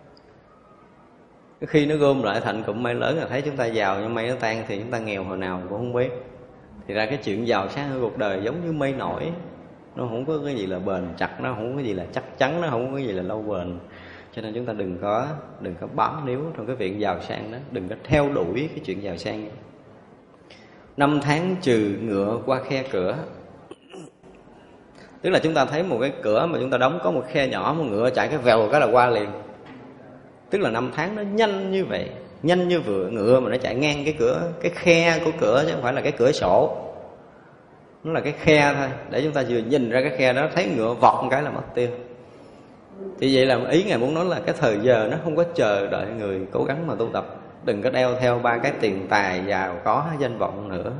Khi nó gom lại thành cụm mây lớn là thấy chúng ta giàu, nhưng mây nó tan thì chúng ta nghèo hồi nào cũng không biết. Thì ra cái chuyện giàu sang của cuộc đời giống như mây nổi, nó không có cái gì là bền chặt, nó không có cái gì là chắc chắn, nó không có cái gì là lâu bền. Cho nên chúng ta đừng có đừng có bám níu trong cái chuyện giàu sang đó, đừng có theo đuổi cái chuyện giàu sang. Năm tháng trừ ngựa qua khe cửa. Tức là chúng ta thấy một cái cửa mà chúng ta đóng có một khe nhỏ, một ngựa chạy cái vèo cái là qua liền. Tức là năm tháng nó nhanh như vậy, nhanh như vừa ngựa mà nó chạy ngang cái cửa, cái khe của cửa chứ không phải là cái cửa sổ. Nó là cái khe thôi, để chúng ta vừa nhìn ra cái khe đó thấy ngựa vọt một cái là mất tiêu. Thì vậy là ý ngài muốn nói là cái thời giờ nó không có chờ đợi người cố gắng mà tu tập. Đừng có đeo theo ba cái tiền tài, giàu có, danh vọng nữa.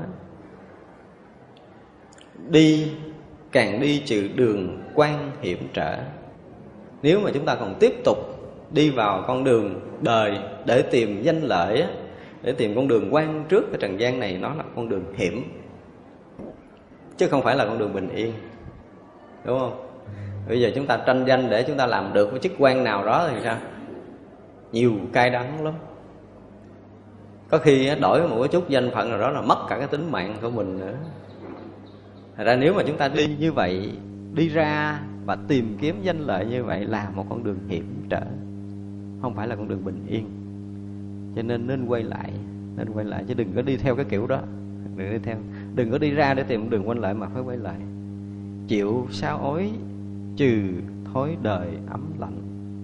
Đi càng đi trừ đường quan hiểm trở. Nếu mà chúng ta còn tiếp tục đi vào con đường đời để tìm danh lợi, để tìm con đường quan trước cái trần gian này, nó là con đường hiểm, chứ không phải là con đường bình yên. Đúng không? Bây giờ chúng ta tranh danh để chúng ta làm được cái chức quan nào đó thì sao? Nhiều cay đắng lắm. Có khi đổi một cái chút danh phận nào đó là mất cả cái tính mạng của mình nữa. Thật ra nếu mà chúng ta đi như vậy, đi ra và tìm kiếm danh lợi như vậy là một con đường hiểm trở, không phải là con đường bình yên. Cho nên nên quay lại, nên quay lại chứ đừng có đi theo cái kiểu đó. Đừng đi theo, đừng có đi ra để tìm đường quay lại mà phải quay lại. Chịu sao ối trừ thói đời ấm lạnh.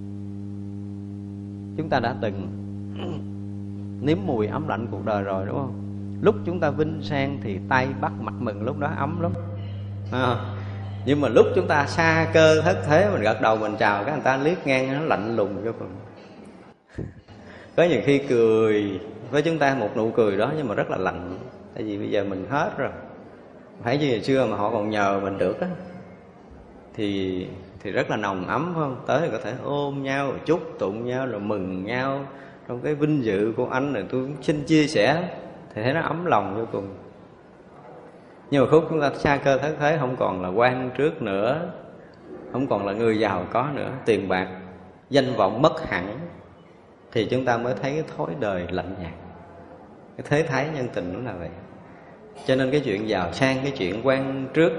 Chúng ta đã từng nếm mùi ấm lạnh cuộc đời rồi, đúng không? Lúc chúng ta vinh sang thì tay bắt mặt mừng, lúc đó ấm lắm à. Nhưng mà lúc chúng ta xa cơ thất thế, mình gật đầu mình chào cái người ta liếc ngang, nó lạnh lùng cho mình. Có nhiều khi cười với chúng ta một nụ cười đó nhưng mà rất là lạnh. Tại vì bây giờ mình hết rồi. Phải như ngày xưa mà họ còn nhờ mình được á, Thì thì rất là nồng ấm, phải không? Tới thì có thể ôm nhau, rồi chúc tụng nhau, rồi mừng nhau. Trong cái vinh dự của anh này tôi xin chia sẻ, thì thấy nó ấm lòng vô cùng. Nhưng mà khúc chúng ta xa cơ thất thế, không còn là quan trước nữa, không còn là người giàu có nữa, tiền bạc, danh vọng mất hẳn, thì chúng ta mới thấy cái thói đời lạnh nhạt. Cái thế thái nhân tình nó là vậy. Cho nên cái chuyện giàu sang, cái chuyện quan trước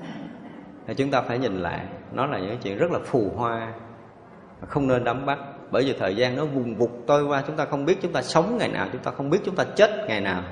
thì chúng ta phải nhìn lại, nó là những chuyện rất là phù hoa, không nên đắm bắt. Bởi vì thời gian nó vùng vụt trôi qua, chúng ta không biết chúng ta sống ngày nào, chúng ta không biết chúng ta chết ngày nào.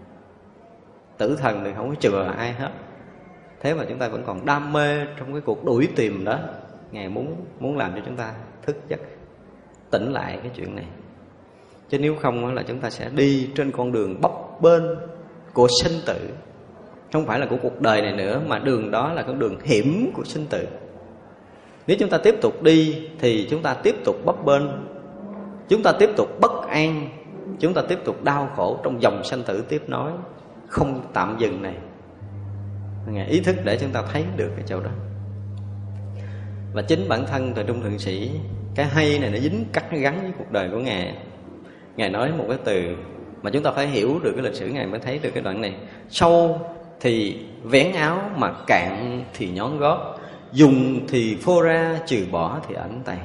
Tử thần thì không có chừa ai hết. Thế mà chúng ta vẫn còn đam mê trong cái cuộc đuổi tìm đó. Ngài muốn muốn làm cho chúng ta thức giấc, tỉnh lại cái chuyện này. Chứ nếu không là chúng ta sẽ đi trên con đường bấp bênh của sinh tử. Không phải là của cuộc đời này nữa, mà đường đó là con đường hiểm của sinh tử. Nếu chúng ta tiếp tục đi thì chúng ta tiếp tục bấp bênh, chúng ta tiếp tục bất an, chúng ta tiếp tục đau khổ trong dòng sanh tử tiếp nối, không tạm dừng này. Ngài ý thức để chúng ta thấy được cái chỗ đó. Và chính bản thân Tuệ Trung Thượng Sĩ, cái hay này nó dính cắt gắn với cuộc đời của Ngài. Ngài nói một cái từ mà chúng ta phải hiểu được cái lịch sử Ngài mới thấy được cái đoạn này. Sâu thì vén áo, mà cạn thì nhón gót, dùng thì phô ra, trừ bỏ thì ẩn tàng.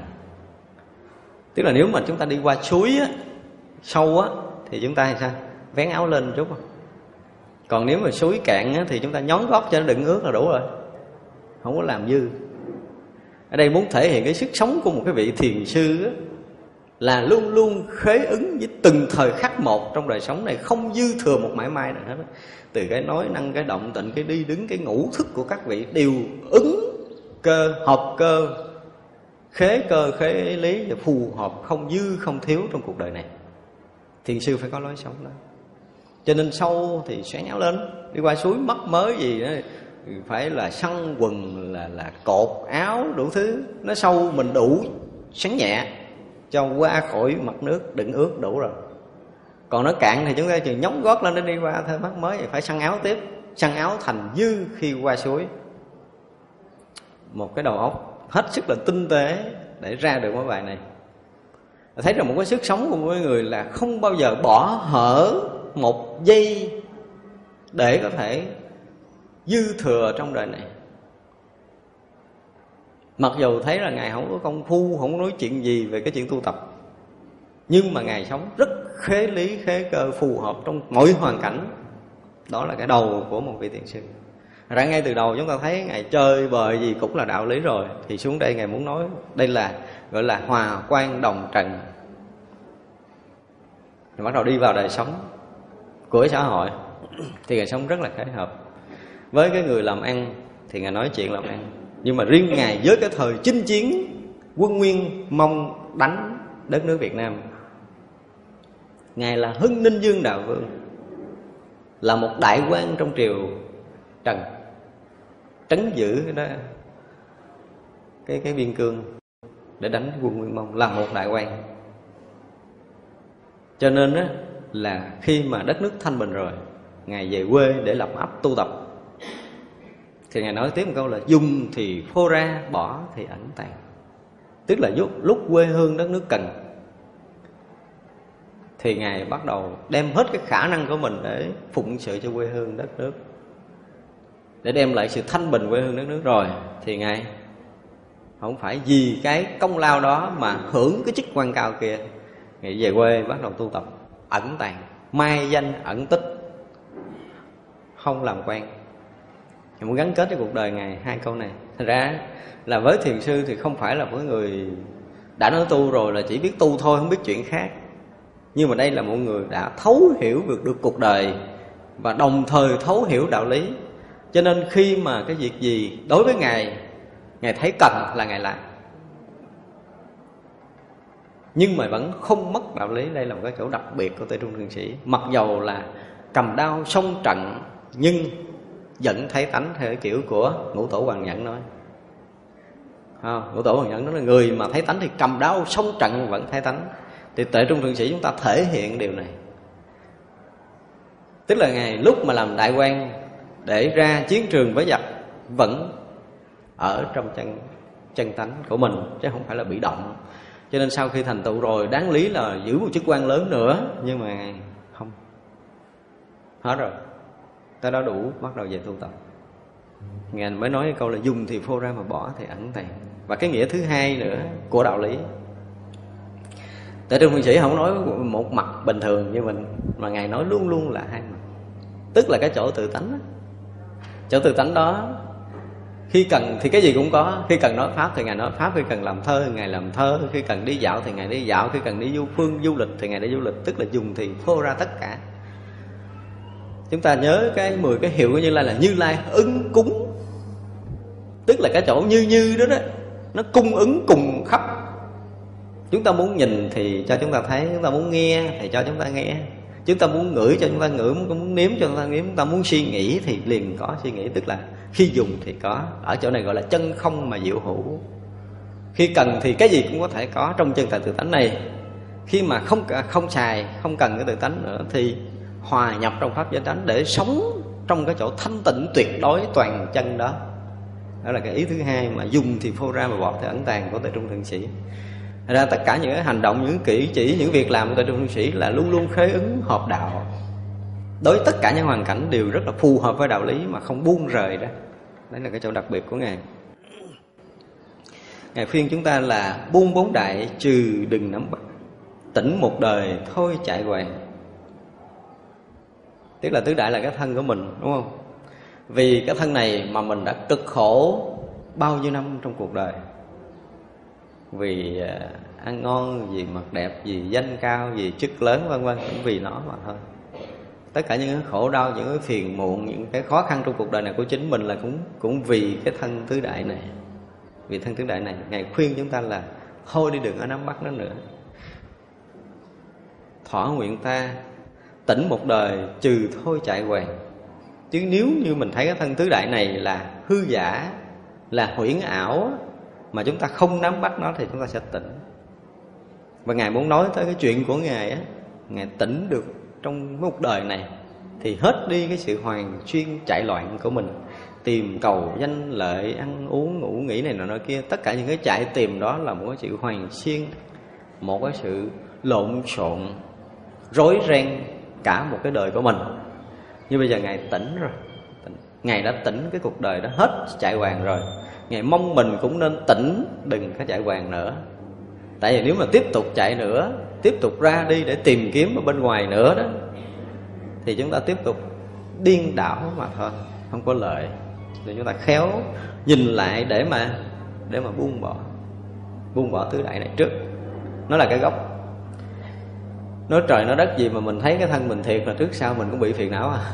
Tức là nếu mà chúng ta đi qua suối á, sâu á, thì chúng ta thì sao? Vén áo lên một chút. Còn nếu mà suối cạn á, thì chúng ta nhón gót cho nó đừng ướt là đủ rồi, không có làm dư. Ở đây muốn thể hiện cái sức sống của một cái vị thiền sư á, là luôn luôn khế ứng với từng thời khắc một trong đời sống này, không dư thừa một mảy may nào hết. Từ cái nói năng, cái động tịnh, cái đi đứng, cái ngũ thức của các vị đều ứng cơ, hợp cơ, khế cơ, khế lý và phù hợp, không dư không thiếu trong cuộc đời này. Thiền sư phải có lối sống đó. Cho nên sâu thì xoắn áo lên, đi qua suối mắc mới gì đó, phải là săn quần, là là cột áo, đủ thứ. Nó sâu mình đủ xoắn nhẹ cho qua khỏi mặt nước, đừng ướt đủ rồi. Còn nó cạn thì chúng ta chỉ nhóng gót lên để đi qua thôi, mắc mới thì phải săn áo tiếp. Săn áo thành dư khi qua suối. Một cái đầu óc hết sức là tinh tế để ra được cái bài này. Thấy rằng một cái sức sống của mỗi người là không bao giờ bỏ hở một giây để có thể dư thừa trong đời này. Mặc dù thấy là Ngài không có công phu, không có nói chuyện gì về cái chuyện tu tập, nhưng mà Ngài sống rất khế lý, khế cơ, phù hợp trong mọi hoàn cảnh. Đó là cái đầu của một vị thiền sư. Ra ngay từ đầu chúng ta thấy Ngài chơi bời gì cũng là đạo lý rồi, thì xuống đây Ngài muốn nói đây là gọi là hòa quan đồng trần. Rồi bắt đầu đi vào đời sống của xã hội thì Ngài sống rất là khế hợp. Với cái người làm ăn thì Ngài nói chuyện làm ăn, nhưng mà riêng Ngài với cái thời chinh chiến quân Nguyên Mông đánh đất nước Việt Nam, Ngài là Hưng Ninh Dương Đạo Vương, là một đại quan trong triều Trần, trấn giữ cái đó, cái cái biên cương để đánh quân Nguyên Mông, là một đại quan. Cho nên á, là khi mà đất nước thanh bình rồi, Ngài về quê để lập ấp tu tập, thì Ngài nói tiếp một câu là dùng thì phô ra, bỏ thì ẩn tàng. Tức là lúc quê hương đất nước cần thì Ngài bắt đầu đem hết cái khả năng của mình để phụng sự cho quê hương đất nước, để đem lại sự thanh bình quê hương đất nước. Rồi thì Ngài không phải vì cái công lao đó mà hưởng cái chức quan cao kia. Ngài về quê bắt đầu tu tập, ẩn tàng, mai danh ẩn tích, không làm quan. Ngài muốn gắn kết với cuộc đời Ngài hai câu này. Thật ra là với thiền sư thì không phải là một người đã nói tu rồi là chỉ biết tu thôi, không biết chuyện khác. Nhưng mà đây là một người đã thấu hiểu được, được cuộc đời và đồng thời thấu hiểu đạo lý. Cho nên khi mà cái việc gì đối với Ngài, Ngài thấy cần là Ngài làm, nhưng mà vẫn không mất đạo lý. Đây là một cái chỗ đặc biệt của Tuệ Trung Thượng Sĩ. Mặc dầu là cầm đao xông trận, nhưng vẫn thấy tánh theo kiểu của Ngũ Tổ Hoàng Nhẫn nói. À, Ngũ Tổ Hoàng Nhẫn nói là người mà thấy tánh thì cầm đao xông trận vẫn thấy tánh. Thì Tuệ Trung Thượng Sĩ chúng ta thể hiện điều này. Tức là Ngài lúc mà làm đại quan để ra chiến trường với giặc vẫn ở trong chân, chân tánh của mình, chứ không phải là bị động. Cho nên sau khi thành tựu rồi, đáng lý là giữ một chức quan lớn nữa, nhưng mà không, hết rồi, tới đó đủ, bắt đầu về tu tập. Ngài mới nói cái câu là dùng thì phô ra mà bỏ thì ẩn tàng. Và cái nghĩa thứ hai nữa của đạo lý, Tuệ Trung Thượng Sĩ không nói một mặt bình thường như mình, mà Ngài nói luôn luôn là hai mặt. Tức là cái chỗ tự tánh đó. Chỗ tự tánh đó, Khi cần thì cái gì cũng có. Khi cần nói pháp thì Ngài nói pháp, khi cần làm thơ thì Ngài làm thơ, khi cần đi dạo thì Ngài đi dạo, khi cần đi du phương du lịch thì Ngài đi du lịch. Tức là dùng thì phô ra tất cả. Chúng ta nhớ cái mười cái hiệu của Như Lai là Như Lai ứng cúng. Tức là cái chỗ như như đó đó, nó cung ứng cùng khắp. Chúng ta muốn nhìn thì cho chúng ta thấy, chúng ta muốn nghe thì cho chúng ta nghe, chúng ta muốn ngửi cho chúng ta ngửi, muốn, muốn nếm cho chúng ta nếm, chúng ta muốn suy nghĩ thì liền có suy nghĩ. Tức là khi dùng thì có. Ở chỗ này gọi là chân không mà diệu hữu. Khi cần thì cái gì cũng có thể có trong chân thật tự tánh này. Khi mà không không xài, không cần cái tự tánh nữa thì hòa nhập trong pháp giới tánh để sống trong cái chỗ thanh tịnh tuyệt đối toàn chân đó. Đó là cái ý thứ hai mà dùng thì phô ra mà bọt thì ẩn tàng của Tuệ Trung Thượng Sĩ. Thật ra tất cả những cái hành động, những kỹ chỉ, những việc làm của Tuệ Trung Thượng Sĩ là luôn luôn khế ứng hợp đạo. Đối với tất cả những hoàn cảnh đều rất là phù hợp với đạo lý mà không buông rời đó. Đấy là cái chỗ đặc biệt của Ngài. Ngài khuyên chúng ta là buông bốn đại trừ đừng nắm bắt, tỉnh một đời thôi chạy hoàng. Tức là tứ đại là cái thân của mình, đúng không? Vì cái thân này mà mình đã cực khổ bao nhiêu năm trong cuộc đời. Vì ăn ngon, vì mặt đẹp, vì danh cao, vì chức lớn vân vân, cũng vì nó mà thôi. Tất cả những cái khổ đau, những cái phiền muộn, những cái khó khăn trong cuộc đời này của chính mình là cũng cũng vì cái thân tứ đại này. Vì thân tứ đại này, Ngài khuyên chúng ta là thôi đi, đừng có nắm bắt nó nữa. Thỏa nguyện ta tỉnh một đời trừ thôi chạy hoàng. Chứ nếu như mình thấy cái thân tứ đại này là hư giả, là huyễn ảo, mà chúng ta không nắm bắt nó thì chúng ta sẽ tỉnh. Và Ngài muốn nói tới cái chuyện của Ngài á, Ngài tỉnh được trong một đời này thì hết đi cái sự hoàn chuyên chạy loạn của mình, tìm cầu danh lợi, ăn uống ngủ nghỉ này nọ nọ kia. Tất cả những cái chạy tìm đó là một cái sự hoàn xuyên, một cái sự lộn xộn, rối ren cả một cái đời của mình. Nhưng bây giờ Ngài tỉnh rồi, Ngài đã tỉnh cái cuộc đời đó hết chạy hoàng rồi. Ngài mong mình cũng nên tỉnh, đừng có chạy hoàng nữa. Tại vì nếu mà tiếp tục chạy nữa, tiếp tục ra đi để tìm kiếm ở bên ngoài nữa đó, thì chúng ta tiếp tục điên đảo mà thôi, không có lợi. Thì chúng ta khéo nhìn lại để mà để mà buông bỏ, buông bỏ tứ đại này trước. Nó là cái gốc. Nói trời nói đất gì mà mình thấy cái thân mình thiệt là trước sau mình cũng bị phiền não à.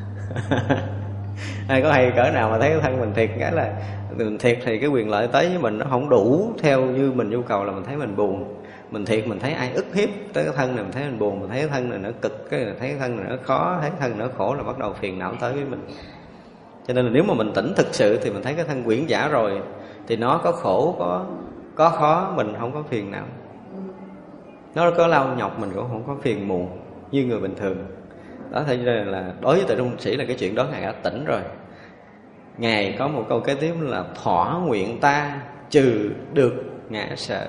Ai có hay cỡ nào mà thấy cái thân mình thiệt cái là mình thiệt thì cái quyền lợi tới với mình nó không đủ theo như mình nhu cầu là mình thấy mình buồn. Mình thiệt mình thấy ai ức hiếp tới cái thân này mình thấy mình buồn, mình thấy cái thân này nó cực, cái thấy cái thân này nó khó, thấy cái thân này nó khổ là bắt đầu phiền não tới với mình. Cho nên là nếu mà mình tỉnh thực sự thì mình thấy cái thân quyển giả rồi thì nó có khổ, có có khó mình không có phiền não. Nó có lao nhọc mình cũng không có phiền muộn như người bình thường. Đó, thế nên là đối với Tuệ Trung Sĩ là cái chuyện đó Ngài đã tỉnh rồi. Ngài có một câu kế tiếp là thỏa nguyện ta trừ được ngã sở.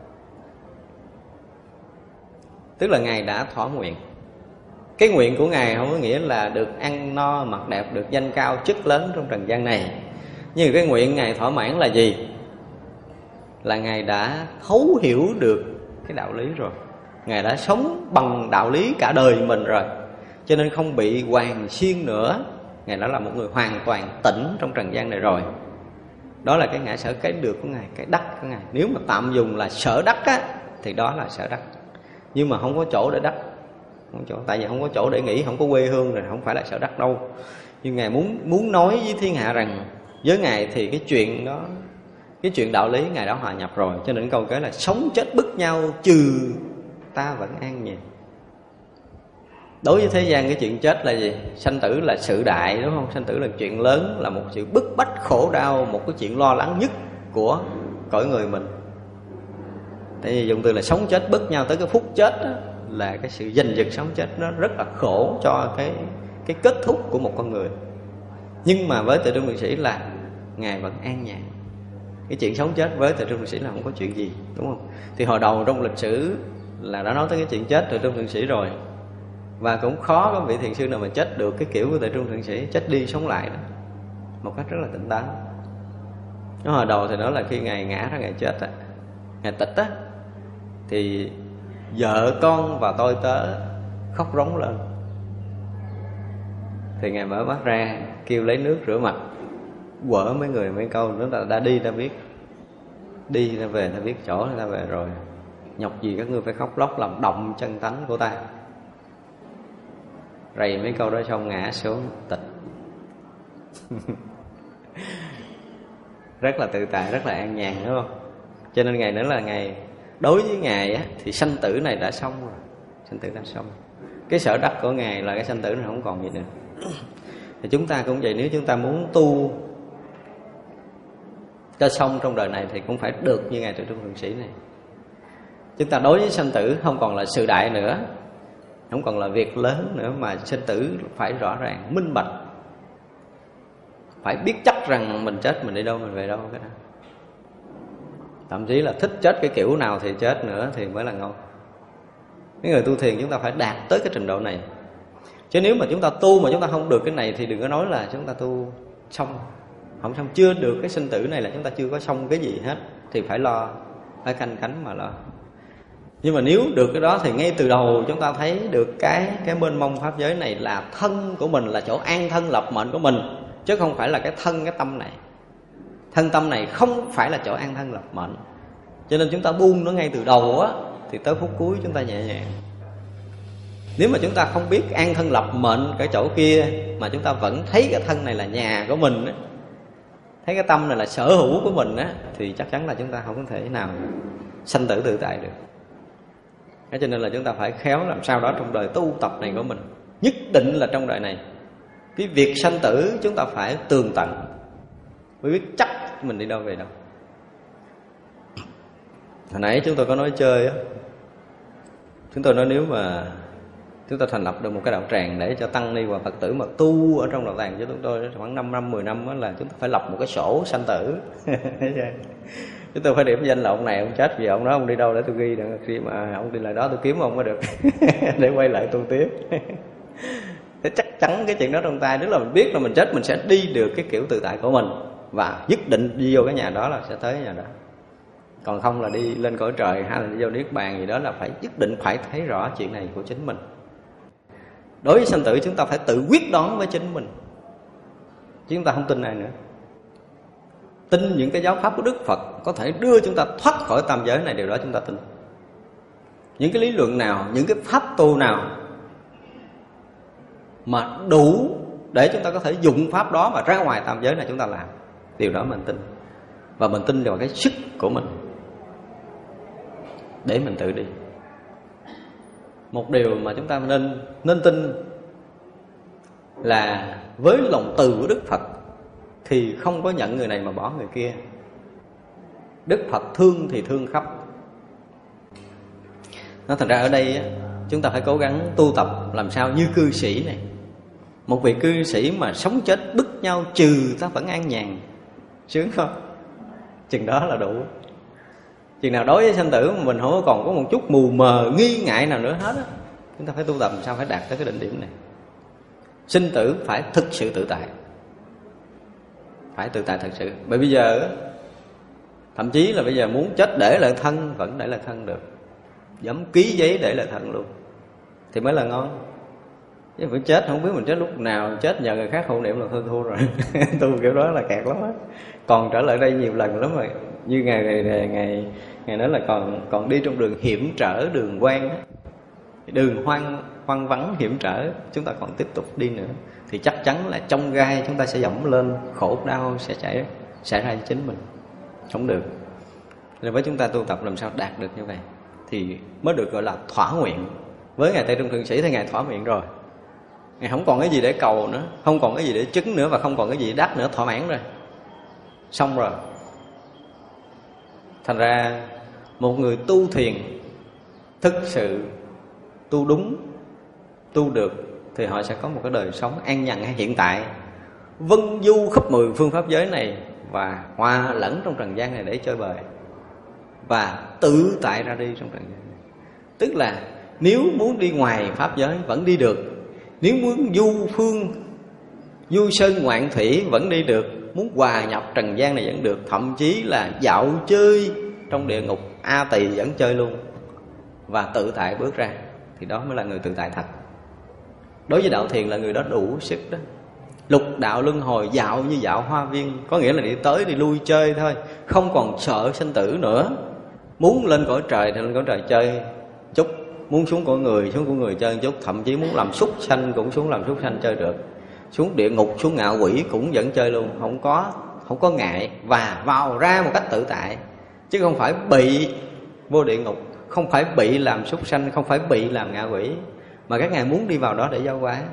Tức là Ngài đã thỏa nguyện. Cái nguyện của Ngài không có nghĩa là được ăn no, mặc đẹp, được danh cao, chức lớn trong trần gian này. Nhưng cái nguyện Ngài thỏa mãn là gì? Là Ngài đã thấu hiểu được cái đạo lý rồi. Ngài đã sống bằng đạo lý cả đời mình rồi, cho nên không bị hoàn xuyên nữa. Ngài đã là một người hoàn toàn tỉnh trong trần gian này rồi. Đó là cái ngã sở cái được của Ngài, cái đắc của Ngài. Nếu mà tạm dùng là sở đắc á, thì đó là sở đắc. Nhưng mà không có chỗ để đắc, không chỗ, tại vì không có chỗ để nghỉ, không có quê hương rồi, không phải là sở đắc đâu. Nhưng Ngài muốn muốn nói với thiên hạ rằng với Ngài thì cái chuyện đó, cái chuyện đạo lý Ngài đã hòa nhập rồi. Cho nên câu kế là sống chết bức nhau trừ ta vẫn an nhàn. Đối với thế gian cái chuyện chết là gì? Sanh tử là sự đại, đúng không? Sanh tử là chuyện lớn, là một sự bức bách khổ đau, một cái chuyện lo lắng nhất của cõi người mình. Tại vì dùng từ là sống chết bức nhau tới cái phút chết đó, là cái sự giành giật sống chết nó rất là khổ cho cái cái kết thúc của một con người. Nhưng mà với Tuệ Trung Thượng Sĩ là Ngài vẫn an nhàn. Cái chuyện sống chết với Tuệ Trung Thượng Sĩ là không có chuyện gì, đúng không? Thì hồi đầu trong lịch sử là đã nói tới cái chuyện chết Tuệ Trung Thượng Sĩ rồi. Và cũng khó có vị thiền sư nào mà chết được cái kiểu của Tuệ Trung Thượng Sĩ, chết đi sống lại đó, một cách rất là tỉnh táo. Nó hồi đầu thì nói là khi Ngài ngã ra, Ngài chết á, Ngài tịch á, thì vợ con và tôi tớ khóc rống lên. Thì Ngài mở mắt ra, kêu lấy nước rửa mặt. quở mấy người mấy câu nữa là đã đi đã biết, đi đã về đã biết chỗ đã về rồi. Nhọc gì các ngươi phải khóc lóc làm động chân tánh của ta. Rầy mấy câu đó xong ngã xuống tịch. Rất là tự tại, rất là an nhàn, đúng không? Cho nên ngày nữa là ngày, đối với Ngài á, thì sanh tử này đã xong rồi. Sanh tử đã xong. Cái sở đắc của Ngài là cái sanh tử này không còn gì nữa. Thì chúng ta cũng vậy, nếu chúng ta muốn tu cho xong trong đời này thì cũng phải được như Ngài Tuệ Trung Thượng Sĩ này. Chúng ta đối với sanh tử không còn là sự đại nữa, không còn là việc lớn nữa, mà sinh tử phải rõ ràng, minh bạch. Phải biết chắc rằng mình chết mình đi đâu, mình về đâu cái đó. Thậm chí là thích chết cái kiểu nào thì chết nữa thì mới là ngon. Cái người tu thiền chúng ta phải đạt tới cái trình độ này. Chứ nếu mà chúng ta tu mà chúng ta không được cái này thì đừng có nói là chúng ta tu xong. Không xong, chưa được cái sinh tử này là chúng ta chưa có xong cái gì hết. Thì phải lo, phải canh cánh mà lo. Nhưng mà nếu được cái đó thì ngay từ đầu chúng ta thấy được cái cái mênh mông pháp giới này là thân của mình, là chỗ an thân lập mệnh của mình, chứ không phải là cái thân cái tâm này. Thân tâm này không phải là chỗ an thân lập mệnh. Cho nên chúng ta buông nó ngay từ đầu á, thì tới phút cuối chúng ta nhẹ nhàng. Nếu mà chúng ta không biết an thân lập mệnh cái chỗ kia, mà chúng ta vẫn thấy cái thân này là nhà của mình á, thấy cái tâm này là sở hữu của mình á, thì chắc chắn là chúng ta không có thể nào sanh tử tự tại được. Cho nên là chúng ta phải khéo làm sao đó trong đời tu tập này của mình. Nhất định là trong đời này, cái việc sanh tử chúng ta phải tường tận, mới biết chắc mình đi đâu về đâu. Hồi nãy chúng tôi có nói chơi á, chúng tôi nói nếu mà chúng ta thành lập được một cái đạo tràng để cho tăng ni và Phật tử mà tu ở trong đạo tràng cho chúng tôi khoảng năm năm, mười năm đó, là chúng ta phải lập một cái sổ sanh tử. Chúng tôi phải điểm danh là ông này ông chết vì ông đó, ông đi đâu để tôi ghi được, khi mà ông đi lại đó tôi kiếm ông mới được. Để quay lại tu tiếp. Thế chắc chắn cái chuyện đó trong tay, tức là mình biết là mình chết mình sẽ đi được cái kiểu tự tại của mình, và nhất định đi vô cái nhà đó là sẽ tới nhà đó. Còn không là đi lên cõi trời hay là đi vô niết bàn gì đó, là phải nhất định phải thấy rõ chuyện này của chính mình. Đối với sanh tử chúng ta phải tự quyết đoán với chính mình, chứ chúng ta không tin ai nữa. Tin những cái giáo pháp của Đức Phật có thể đưa chúng ta thoát khỏi tam giới này, điều đó chúng ta tin. Những cái lý luận nào, những cái pháp tu nào mà đủ để chúng ta có thể dụng pháp đó mà ra ngoài tam giới này chúng ta làm, điều đó mình tin. Và mình tin vào cái sức của mình để mình tự đi. Một điều mà chúng ta nên nên tin là với lòng từ của Đức Phật thì không có nhận người này mà bỏ người kia. Đức Phật thương thì thương khắp. Nó thành ra ở đây chúng ta phải cố gắng tu tập làm sao như cư sĩ này. Một vị cư sĩ mà sống chết bức nhau trừ ta vẫn an nhàn, sướng không? Chừng đó là đủ. Chừng nào đối với sanh tử mà mình không còn có một chút mù mờ nghi ngại nào nữa hết á, chúng ta phải tu tập làm sao phải đạt tới cái định điểm này. Sinh tử phải thực sự tự tại, phải tự tại thật sự. Bởi bây giờ thậm chí là bây giờ muốn chết để lại thân vẫn để lại thân được, dám ký giấy để lại thân luôn thì mới là ngon. Chứ phải chết không biết mình chết lúc nào, chết nhờ người khác hộ niệm là thôi thua rồi. Tu kiểu đó là kẹt lắm á. Còn trở lại đây nhiều lần lắm rồi. Như ngày ngày ngày ngày, ngày nói là còn còn đi trong đường hiểm trở, đường quan á, đường hoang hoang vắng hiểm trở, chúng ta còn tiếp tục đi nữa thì chắc chắn là trong gai chúng ta sẽ dẫm lên, khổ đau sẽ xảy xảy ra cho chính mình. Không được. Nên với chúng ta tu tập làm sao đạt được như vậy thì mới được gọi là thỏa nguyện. Với Ngài Tây Trung Thượng Sĩ thì Ngài thỏa nguyện rồi. Ngài không còn cái gì để cầu nữa, không còn cái gì để chứng nữa, và không còn cái gì để đắc nữa, thỏa mãn rồi. Xong rồi. Thành ra một người tu thiền thực sự tu đúng, tu được thì họ sẽ có một cái đời sống an nhàn hay hiện tại, vân du khắp mười phương pháp giới này và hòa lẫn trong trần gian này để chơi bời và tự tại ra đi trong trần gian này. Tức là nếu muốn đi ngoài pháp giới vẫn đi được, nếu muốn du phương, du sơn ngoạn thủy vẫn đi được, muốn hòa nhập trần gian này vẫn được, thậm chí là dạo chơi trong địa ngục A Tỳ vẫn chơi luôn, và tự tại bước ra, thì đó mới là người tự tại thật. Đối với đạo thiền là người đó đủ sức đó. Lục đạo luân hồi, dạo như dạo hoa viên, có nghĩa là đi tới đi lui chơi thôi, không còn sợ sinh tử nữa. Muốn lên cõi trời thì lên cõi trời chơi chút, muốn xuống cõi người xuống cõi người chơi chút, thậm chí muốn làm súc sanh cũng xuống làm súc sanh chơi được, xuống địa ngục xuống ngạ quỷ cũng vẫn chơi luôn, không có không có ngại, và vào ra một cách tự tại, chứ không phải bị vô địa ngục, không phải bị làm súc sanh, không phải bị làm ngạ quỷ, mà các ngài muốn đi vào đó để giao hóa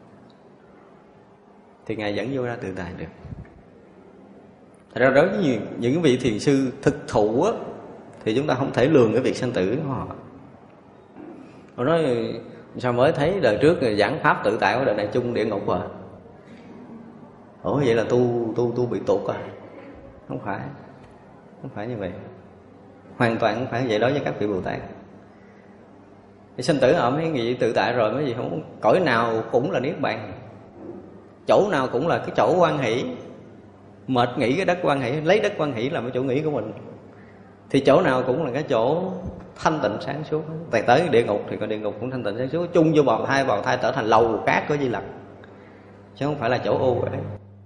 thì ngài dẫn vô ra tự tại được. Thật ra đối với những vị thiền sư thực thụ á, thì chúng ta không thể lường cái việc sanh tử của họ. Họ nói sao mới thấy đời trước giảng pháp tự tại của đời này chung địa ngục à? Ủa vậy là tu tu tu bị tụt à? Không phải, không phải như vậy, hoàn toàn không phải vậy đối với các vị Bồ Tát. Thì sinh tử ở mấy vị tự tại rồi, mấy gì không, cõi nào cũng là niết bàn, chỗ nào cũng là cái chỗ hoan hỷ. Mệt nghĩ cái đất hoan hỷ, lấy đất hoan hỷ làm cái chỗ nghỉ của mình, thì chỗ nào cũng là cái chỗ thanh tịnh sáng suốt. Tại tới địa ngục thì có địa ngục cũng thanh tịnh sáng suốt, chung vô bào thai, bào thai trở thành lầu cát của Di Lặc, chứ không phải là chỗ ô uế.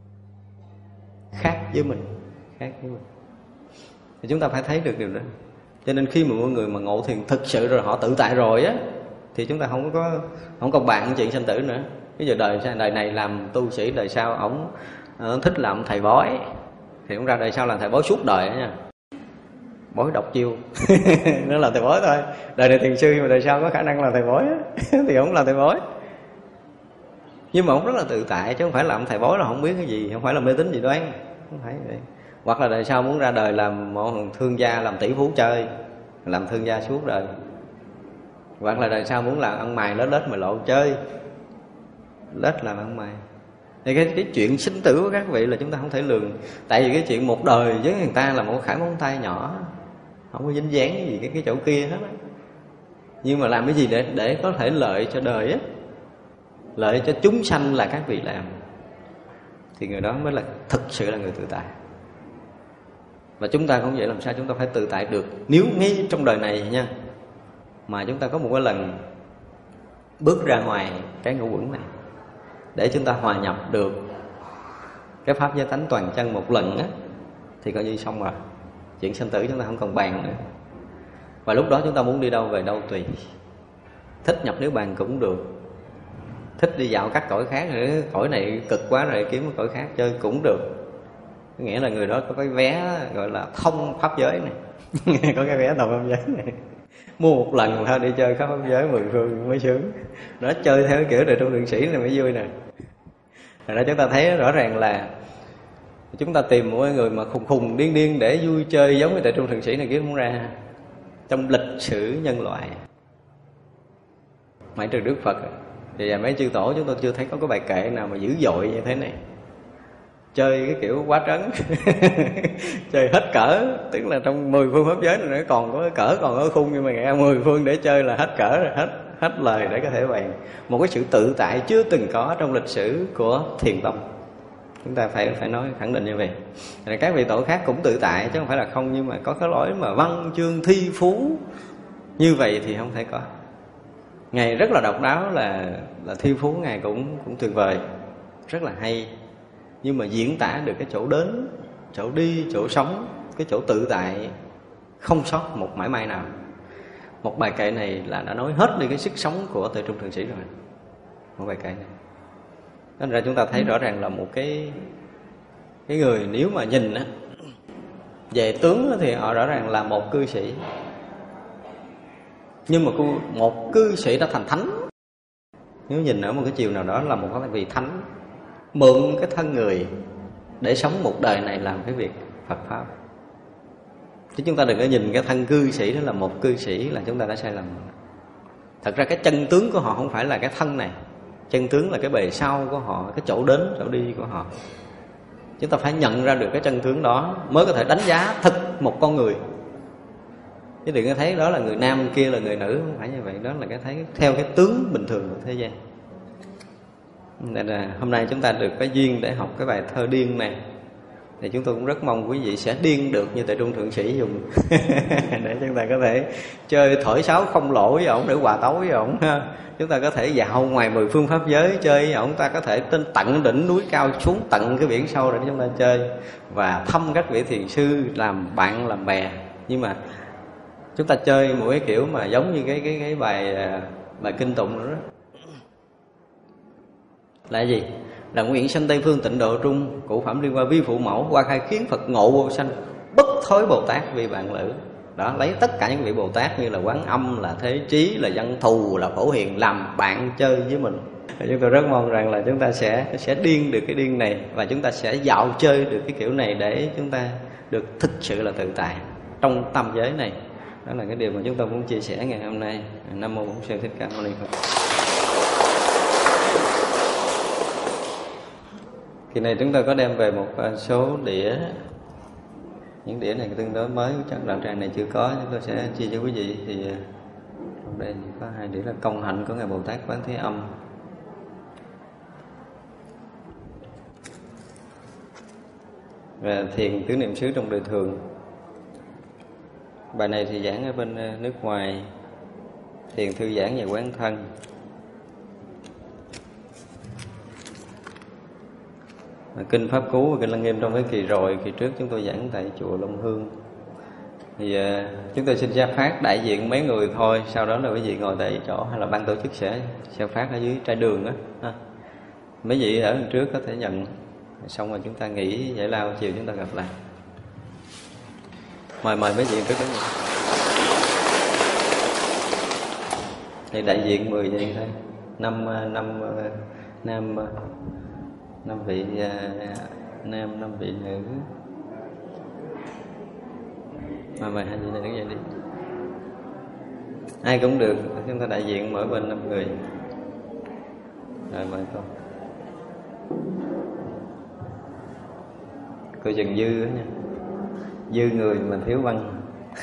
Khác với mình, khác với mình. Thì chúng ta phải thấy được điều đó. Cho nên khi mà mọi người mà ngộ thiền thực sự rồi, họ tự tại rồi á, thì chúng ta không có không còn bàn chuyện sinh tử nữa. Bây giờ đời đời này làm tu sĩ, đời sau ổng thích làm thầy bói, thì ông ra đời sau làm thầy bói suốt đời đó nha, bói độc chiêu nó là thầy bói thôi. Đời này thiền sư mà đời sau có khả năng làm thầy bói thì ông làm thầy bói, nhưng mà ông rất là tự tại, chứ không phải làm thầy bói là không biết cái gì, không phải là mê tín dị đoan, không phải vậy. Hoặc là đời sau muốn ra đời làm một thương gia, làm tỷ phú chơi, làm thương gia suốt đời. Hoặc là đời sau muốn làm ăn mày lết lết mày lộ chơi, lết làm ăn mày. Thì cái, cái chuyện sinh tử của các vị là chúng ta không thể lường. Tại vì cái chuyện một đời với người ta là một khải móng tay nhỏ, không có dính dáng gì cái, cái chỗ kia hết á. Nhưng mà làm cái gì để, để có thể lợi cho đời á, lợi cho chúng sanh là các vị làm, thì người đó mới là thực sự là người tự tại. Và chúng ta cũng vậy, làm sao chúng ta phải tự tại được. Nếu ngay trong đời này nha, mà chúng ta có một cái lần bước ra ngoài cái ngũ uẩn này, để chúng ta hòa nhập được cái pháp giới tánh toàn chân một lần á, thì coi như xong rồi. Chuyện sinh tử chúng ta không còn bàn nữa. Và lúc đó chúng ta muốn đi đâu về đâu tùy. Thích nhập niết bàn cũng được, thích đi dạo các cõi khác nữa, cõi này cực quá rồi kiếm một cõi khác chơi cũng được. Nghĩa là người đó có cái vé gọi là thông pháp giới này có cái vé thông pháp giới này, mua một lần thôi đi chơi khắp pháp giới mười phương mới sướng. Đó, chơi theo cái kiểu đời Trung Thượng Sĩ này mới vui nè. Rồi đó, chúng ta thấy rõ ràng là chúng ta tìm một người mà khùng khùng điên điên để vui chơi giống như tại Trung Thượng Sĩ này kiếm không ra trong lịch sử nhân loại. Mãi trừ Đức Phật thì mấy chư tổ chúng tôi chưa thấy có cái bài kệ nào mà dữ dội như thế này. Chơi cái kiểu quá trấn chơi hết cỡ, tức là trong mười phương pháp giới này nó còn có cỡ, còn có khung, nhưng mà nghe mười phương để chơi là hết cỡ rồi, hết hết lời để có thể bàn. Một cái sự tự tại chưa từng có trong lịch sử của thiền tông, chúng ta phải phải nói khẳng định như vậy. Rồi các vị tổ khác cũng tự tại chứ không phải là không, nhưng mà có cái lỗi mà văn chương thi phú như vậy thì không thể có. Ngài rất là độc đáo, là là thi phú Ngài cũng cũng tuyệt vời, rất là hay, nhưng mà diễn tả được cái chỗ đến, chỗ đi, chỗ sống, cái chỗ tự tại không sót một mảy may nào. Một bài kệ này là đã nói hết đi cái sức sống của Tuệ Trung Thượng Sĩ rồi. Một bài kệ này, nên ra chúng ta thấy rõ ràng là một cái cái người nếu mà nhìn á, về tướng thì họ rõ ràng là một cư sĩ, nhưng mà một cư sĩ đã thành thánh. Nếu nhìn ở một cái chiều nào đó là một cái vị thánh, mượn cái thân người để sống một đời này làm cái việc Phật Pháp. Chứ chúng ta đừng có nhìn cái thân cư sĩ đó là một cư sĩ là chúng ta đã sai lầm. Thật ra cái chân tướng của họ không phải là cái thân này, chân tướng là cái bề sau của họ, cái chỗ đến, chỗ đi của họ. Chúng ta phải nhận ra được cái chân tướng đó mới có thể đánh giá thực một con người. Chứ đừng có thấy đó là người nam, kia là người nữ, không phải như vậy. Đó là cái thấy theo cái tướng bình thường của thế gian. Nên là hôm nay chúng ta được cái duyên để học cái bài thơ điên này. thì chúng tôi cũng rất mong quý vị sẽ điên được như Tuệ Trung Thượng Sĩ dùng để chúng ta có thể chơi thổi sáo không lỗ với ổng, để hòa tấu với ổng. Chúng ta có thể dạo ngoài mười phương pháp giới chơi với ổng, ta có thể trên tận đỉnh núi cao xuống tận cái biển sâu để chúng ta chơi và thăm các vị thiền sư làm bạn làm bè. Nhưng mà chúng ta chơi một cái kiểu mà giống như cái cái cái bài bài kinh tụng nữa đó. Là gì? Là nguyện sanh Tây Phương tịnh độ trung, cụ phẩm liên qua vi phụ mẫu, qua khai khiến Phật ngộ vô sanh, bất thối Bồ Tát vì bạn lữ. Đó, lấy tất cả những vị Bồ Tát như là Quán Âm, là Thế Chí, là Văn Thù, là Phổ Hiền làm bạn chơi với mình. Chúng tôi rất mong rằng là chúng ta sẽ sẽ điên được cái điên này, và chúng ta sẽ dạo chơi được cái kiểu này để chúng ta được thực sự là tự tại trong tam giới này. Đó là cái điều mà chúng tôi muốn chia sẻ ngày hôm nay. Nam mô Bổn Sư Thích Ca Mâu Ni Phật. Kỳ này chúng tôi có đem về một số đĩa. Những đĩa này tương đối mới, chắc đạo tràng này chưa có, chúng tôi sẽ chia cho quý vị. Thì trong đây có hai đĩa là Công Hạnh của Ngài Bồ Tát Quán Thế Âm, và Thiền Tứ Niệm xứ trong đời thường. Bài này thì giảng ở bên nước ngoài, Thiền thư giảng về quán thân. Kinh Pháp Cú và Kinh Lăng Nghiêm trong cái kỳ rồi, kỳ trước chúng tôi giảng tại chùa Long Hương. Thì uh, chúng tôi xin ra phát đại diện mấy người thôi, sau đó là quý vị ngồi tại chỗ, hay là ban tổ chức sẽ sẽ phát ở dưới trại đường đó. Ha. Mấy vị ở bên trước có thể nhận, xong rồi chúng ta nghỉ giải lao, chiều chúng ta gặp lại. Mời mời mấy vị trước đó. Thì đại diện mười vị thôi, năm năm năm năm vị nam, năm vị nữ. Mà mời hai vị này đứng dậy đi. Ai cũng được, chúng ta đại diện mỗi bên năm người. Rồi mời con. Cô chừng dư đó nha. Dư người mà thiếu văn.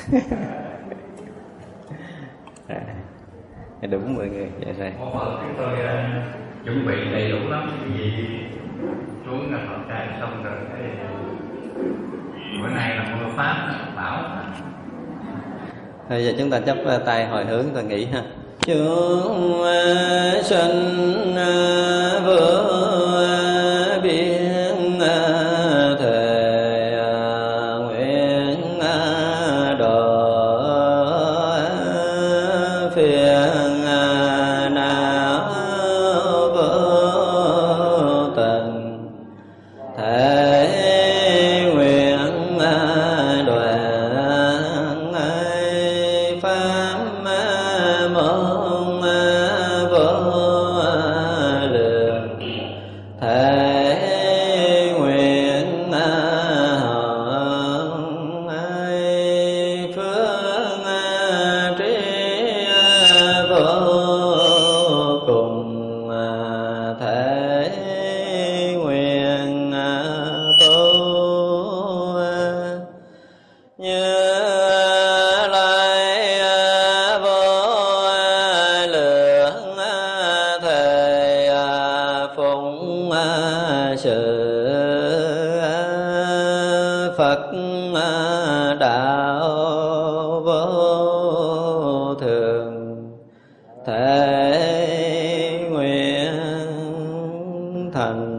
À, đúng mười người. Dạ rồi.
Một phần chúng tôi uh, chuẩn bị đầy đủ lắm. Vì xuống là học trại xong rồi cái bữa nay là mưa Pháp bão.
Bây giờ chúng ta chắp tay hồi hướng, ta nghỉ ha. Chúng sinh vừa biển thề nguyện độ phiền não vô tình, thể nguyện đoạn pháp môn vô lượng, thể nguyện phương trí vô cùng, thể nguyện tu như lai vô lượng, thề phụng sự Phật đạo vô thường, thể nguyện thành.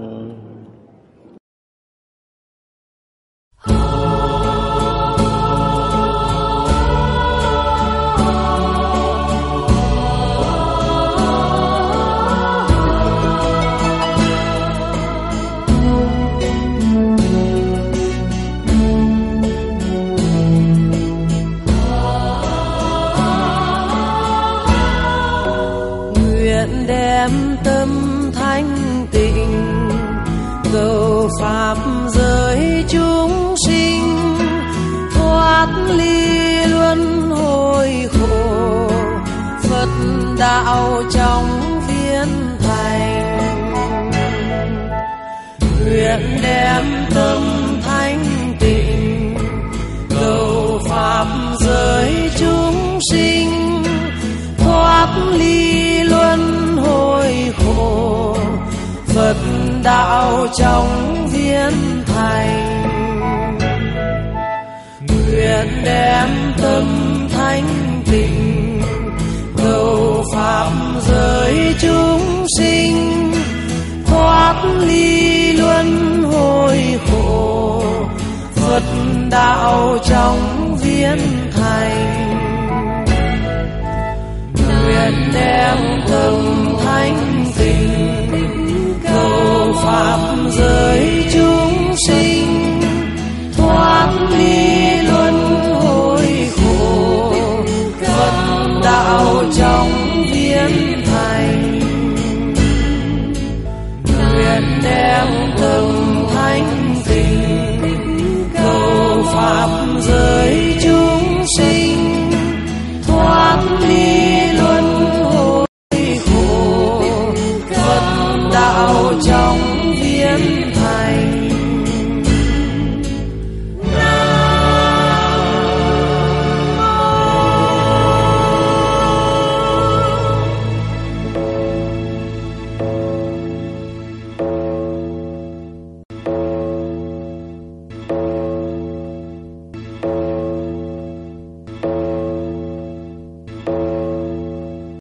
Nguyện đem tâm thanh tịnh cầu pháp giới chúng sinh, thoát ly luân hồi khổ, Phật đạo trong viên thành. Nguyện đem tâm thanh tịnh cầu pháp giới chúng sinh, thoát ly luân hồi khổ, Phật đạo trong viên thành.
nguyện đem tâm thanh tịnh cầu pháp giới chúng sinh thoát ly luân hồi khổ, Phật đạo trong viên thành. Nguyện đem tâm thanh tịnh cầu pháp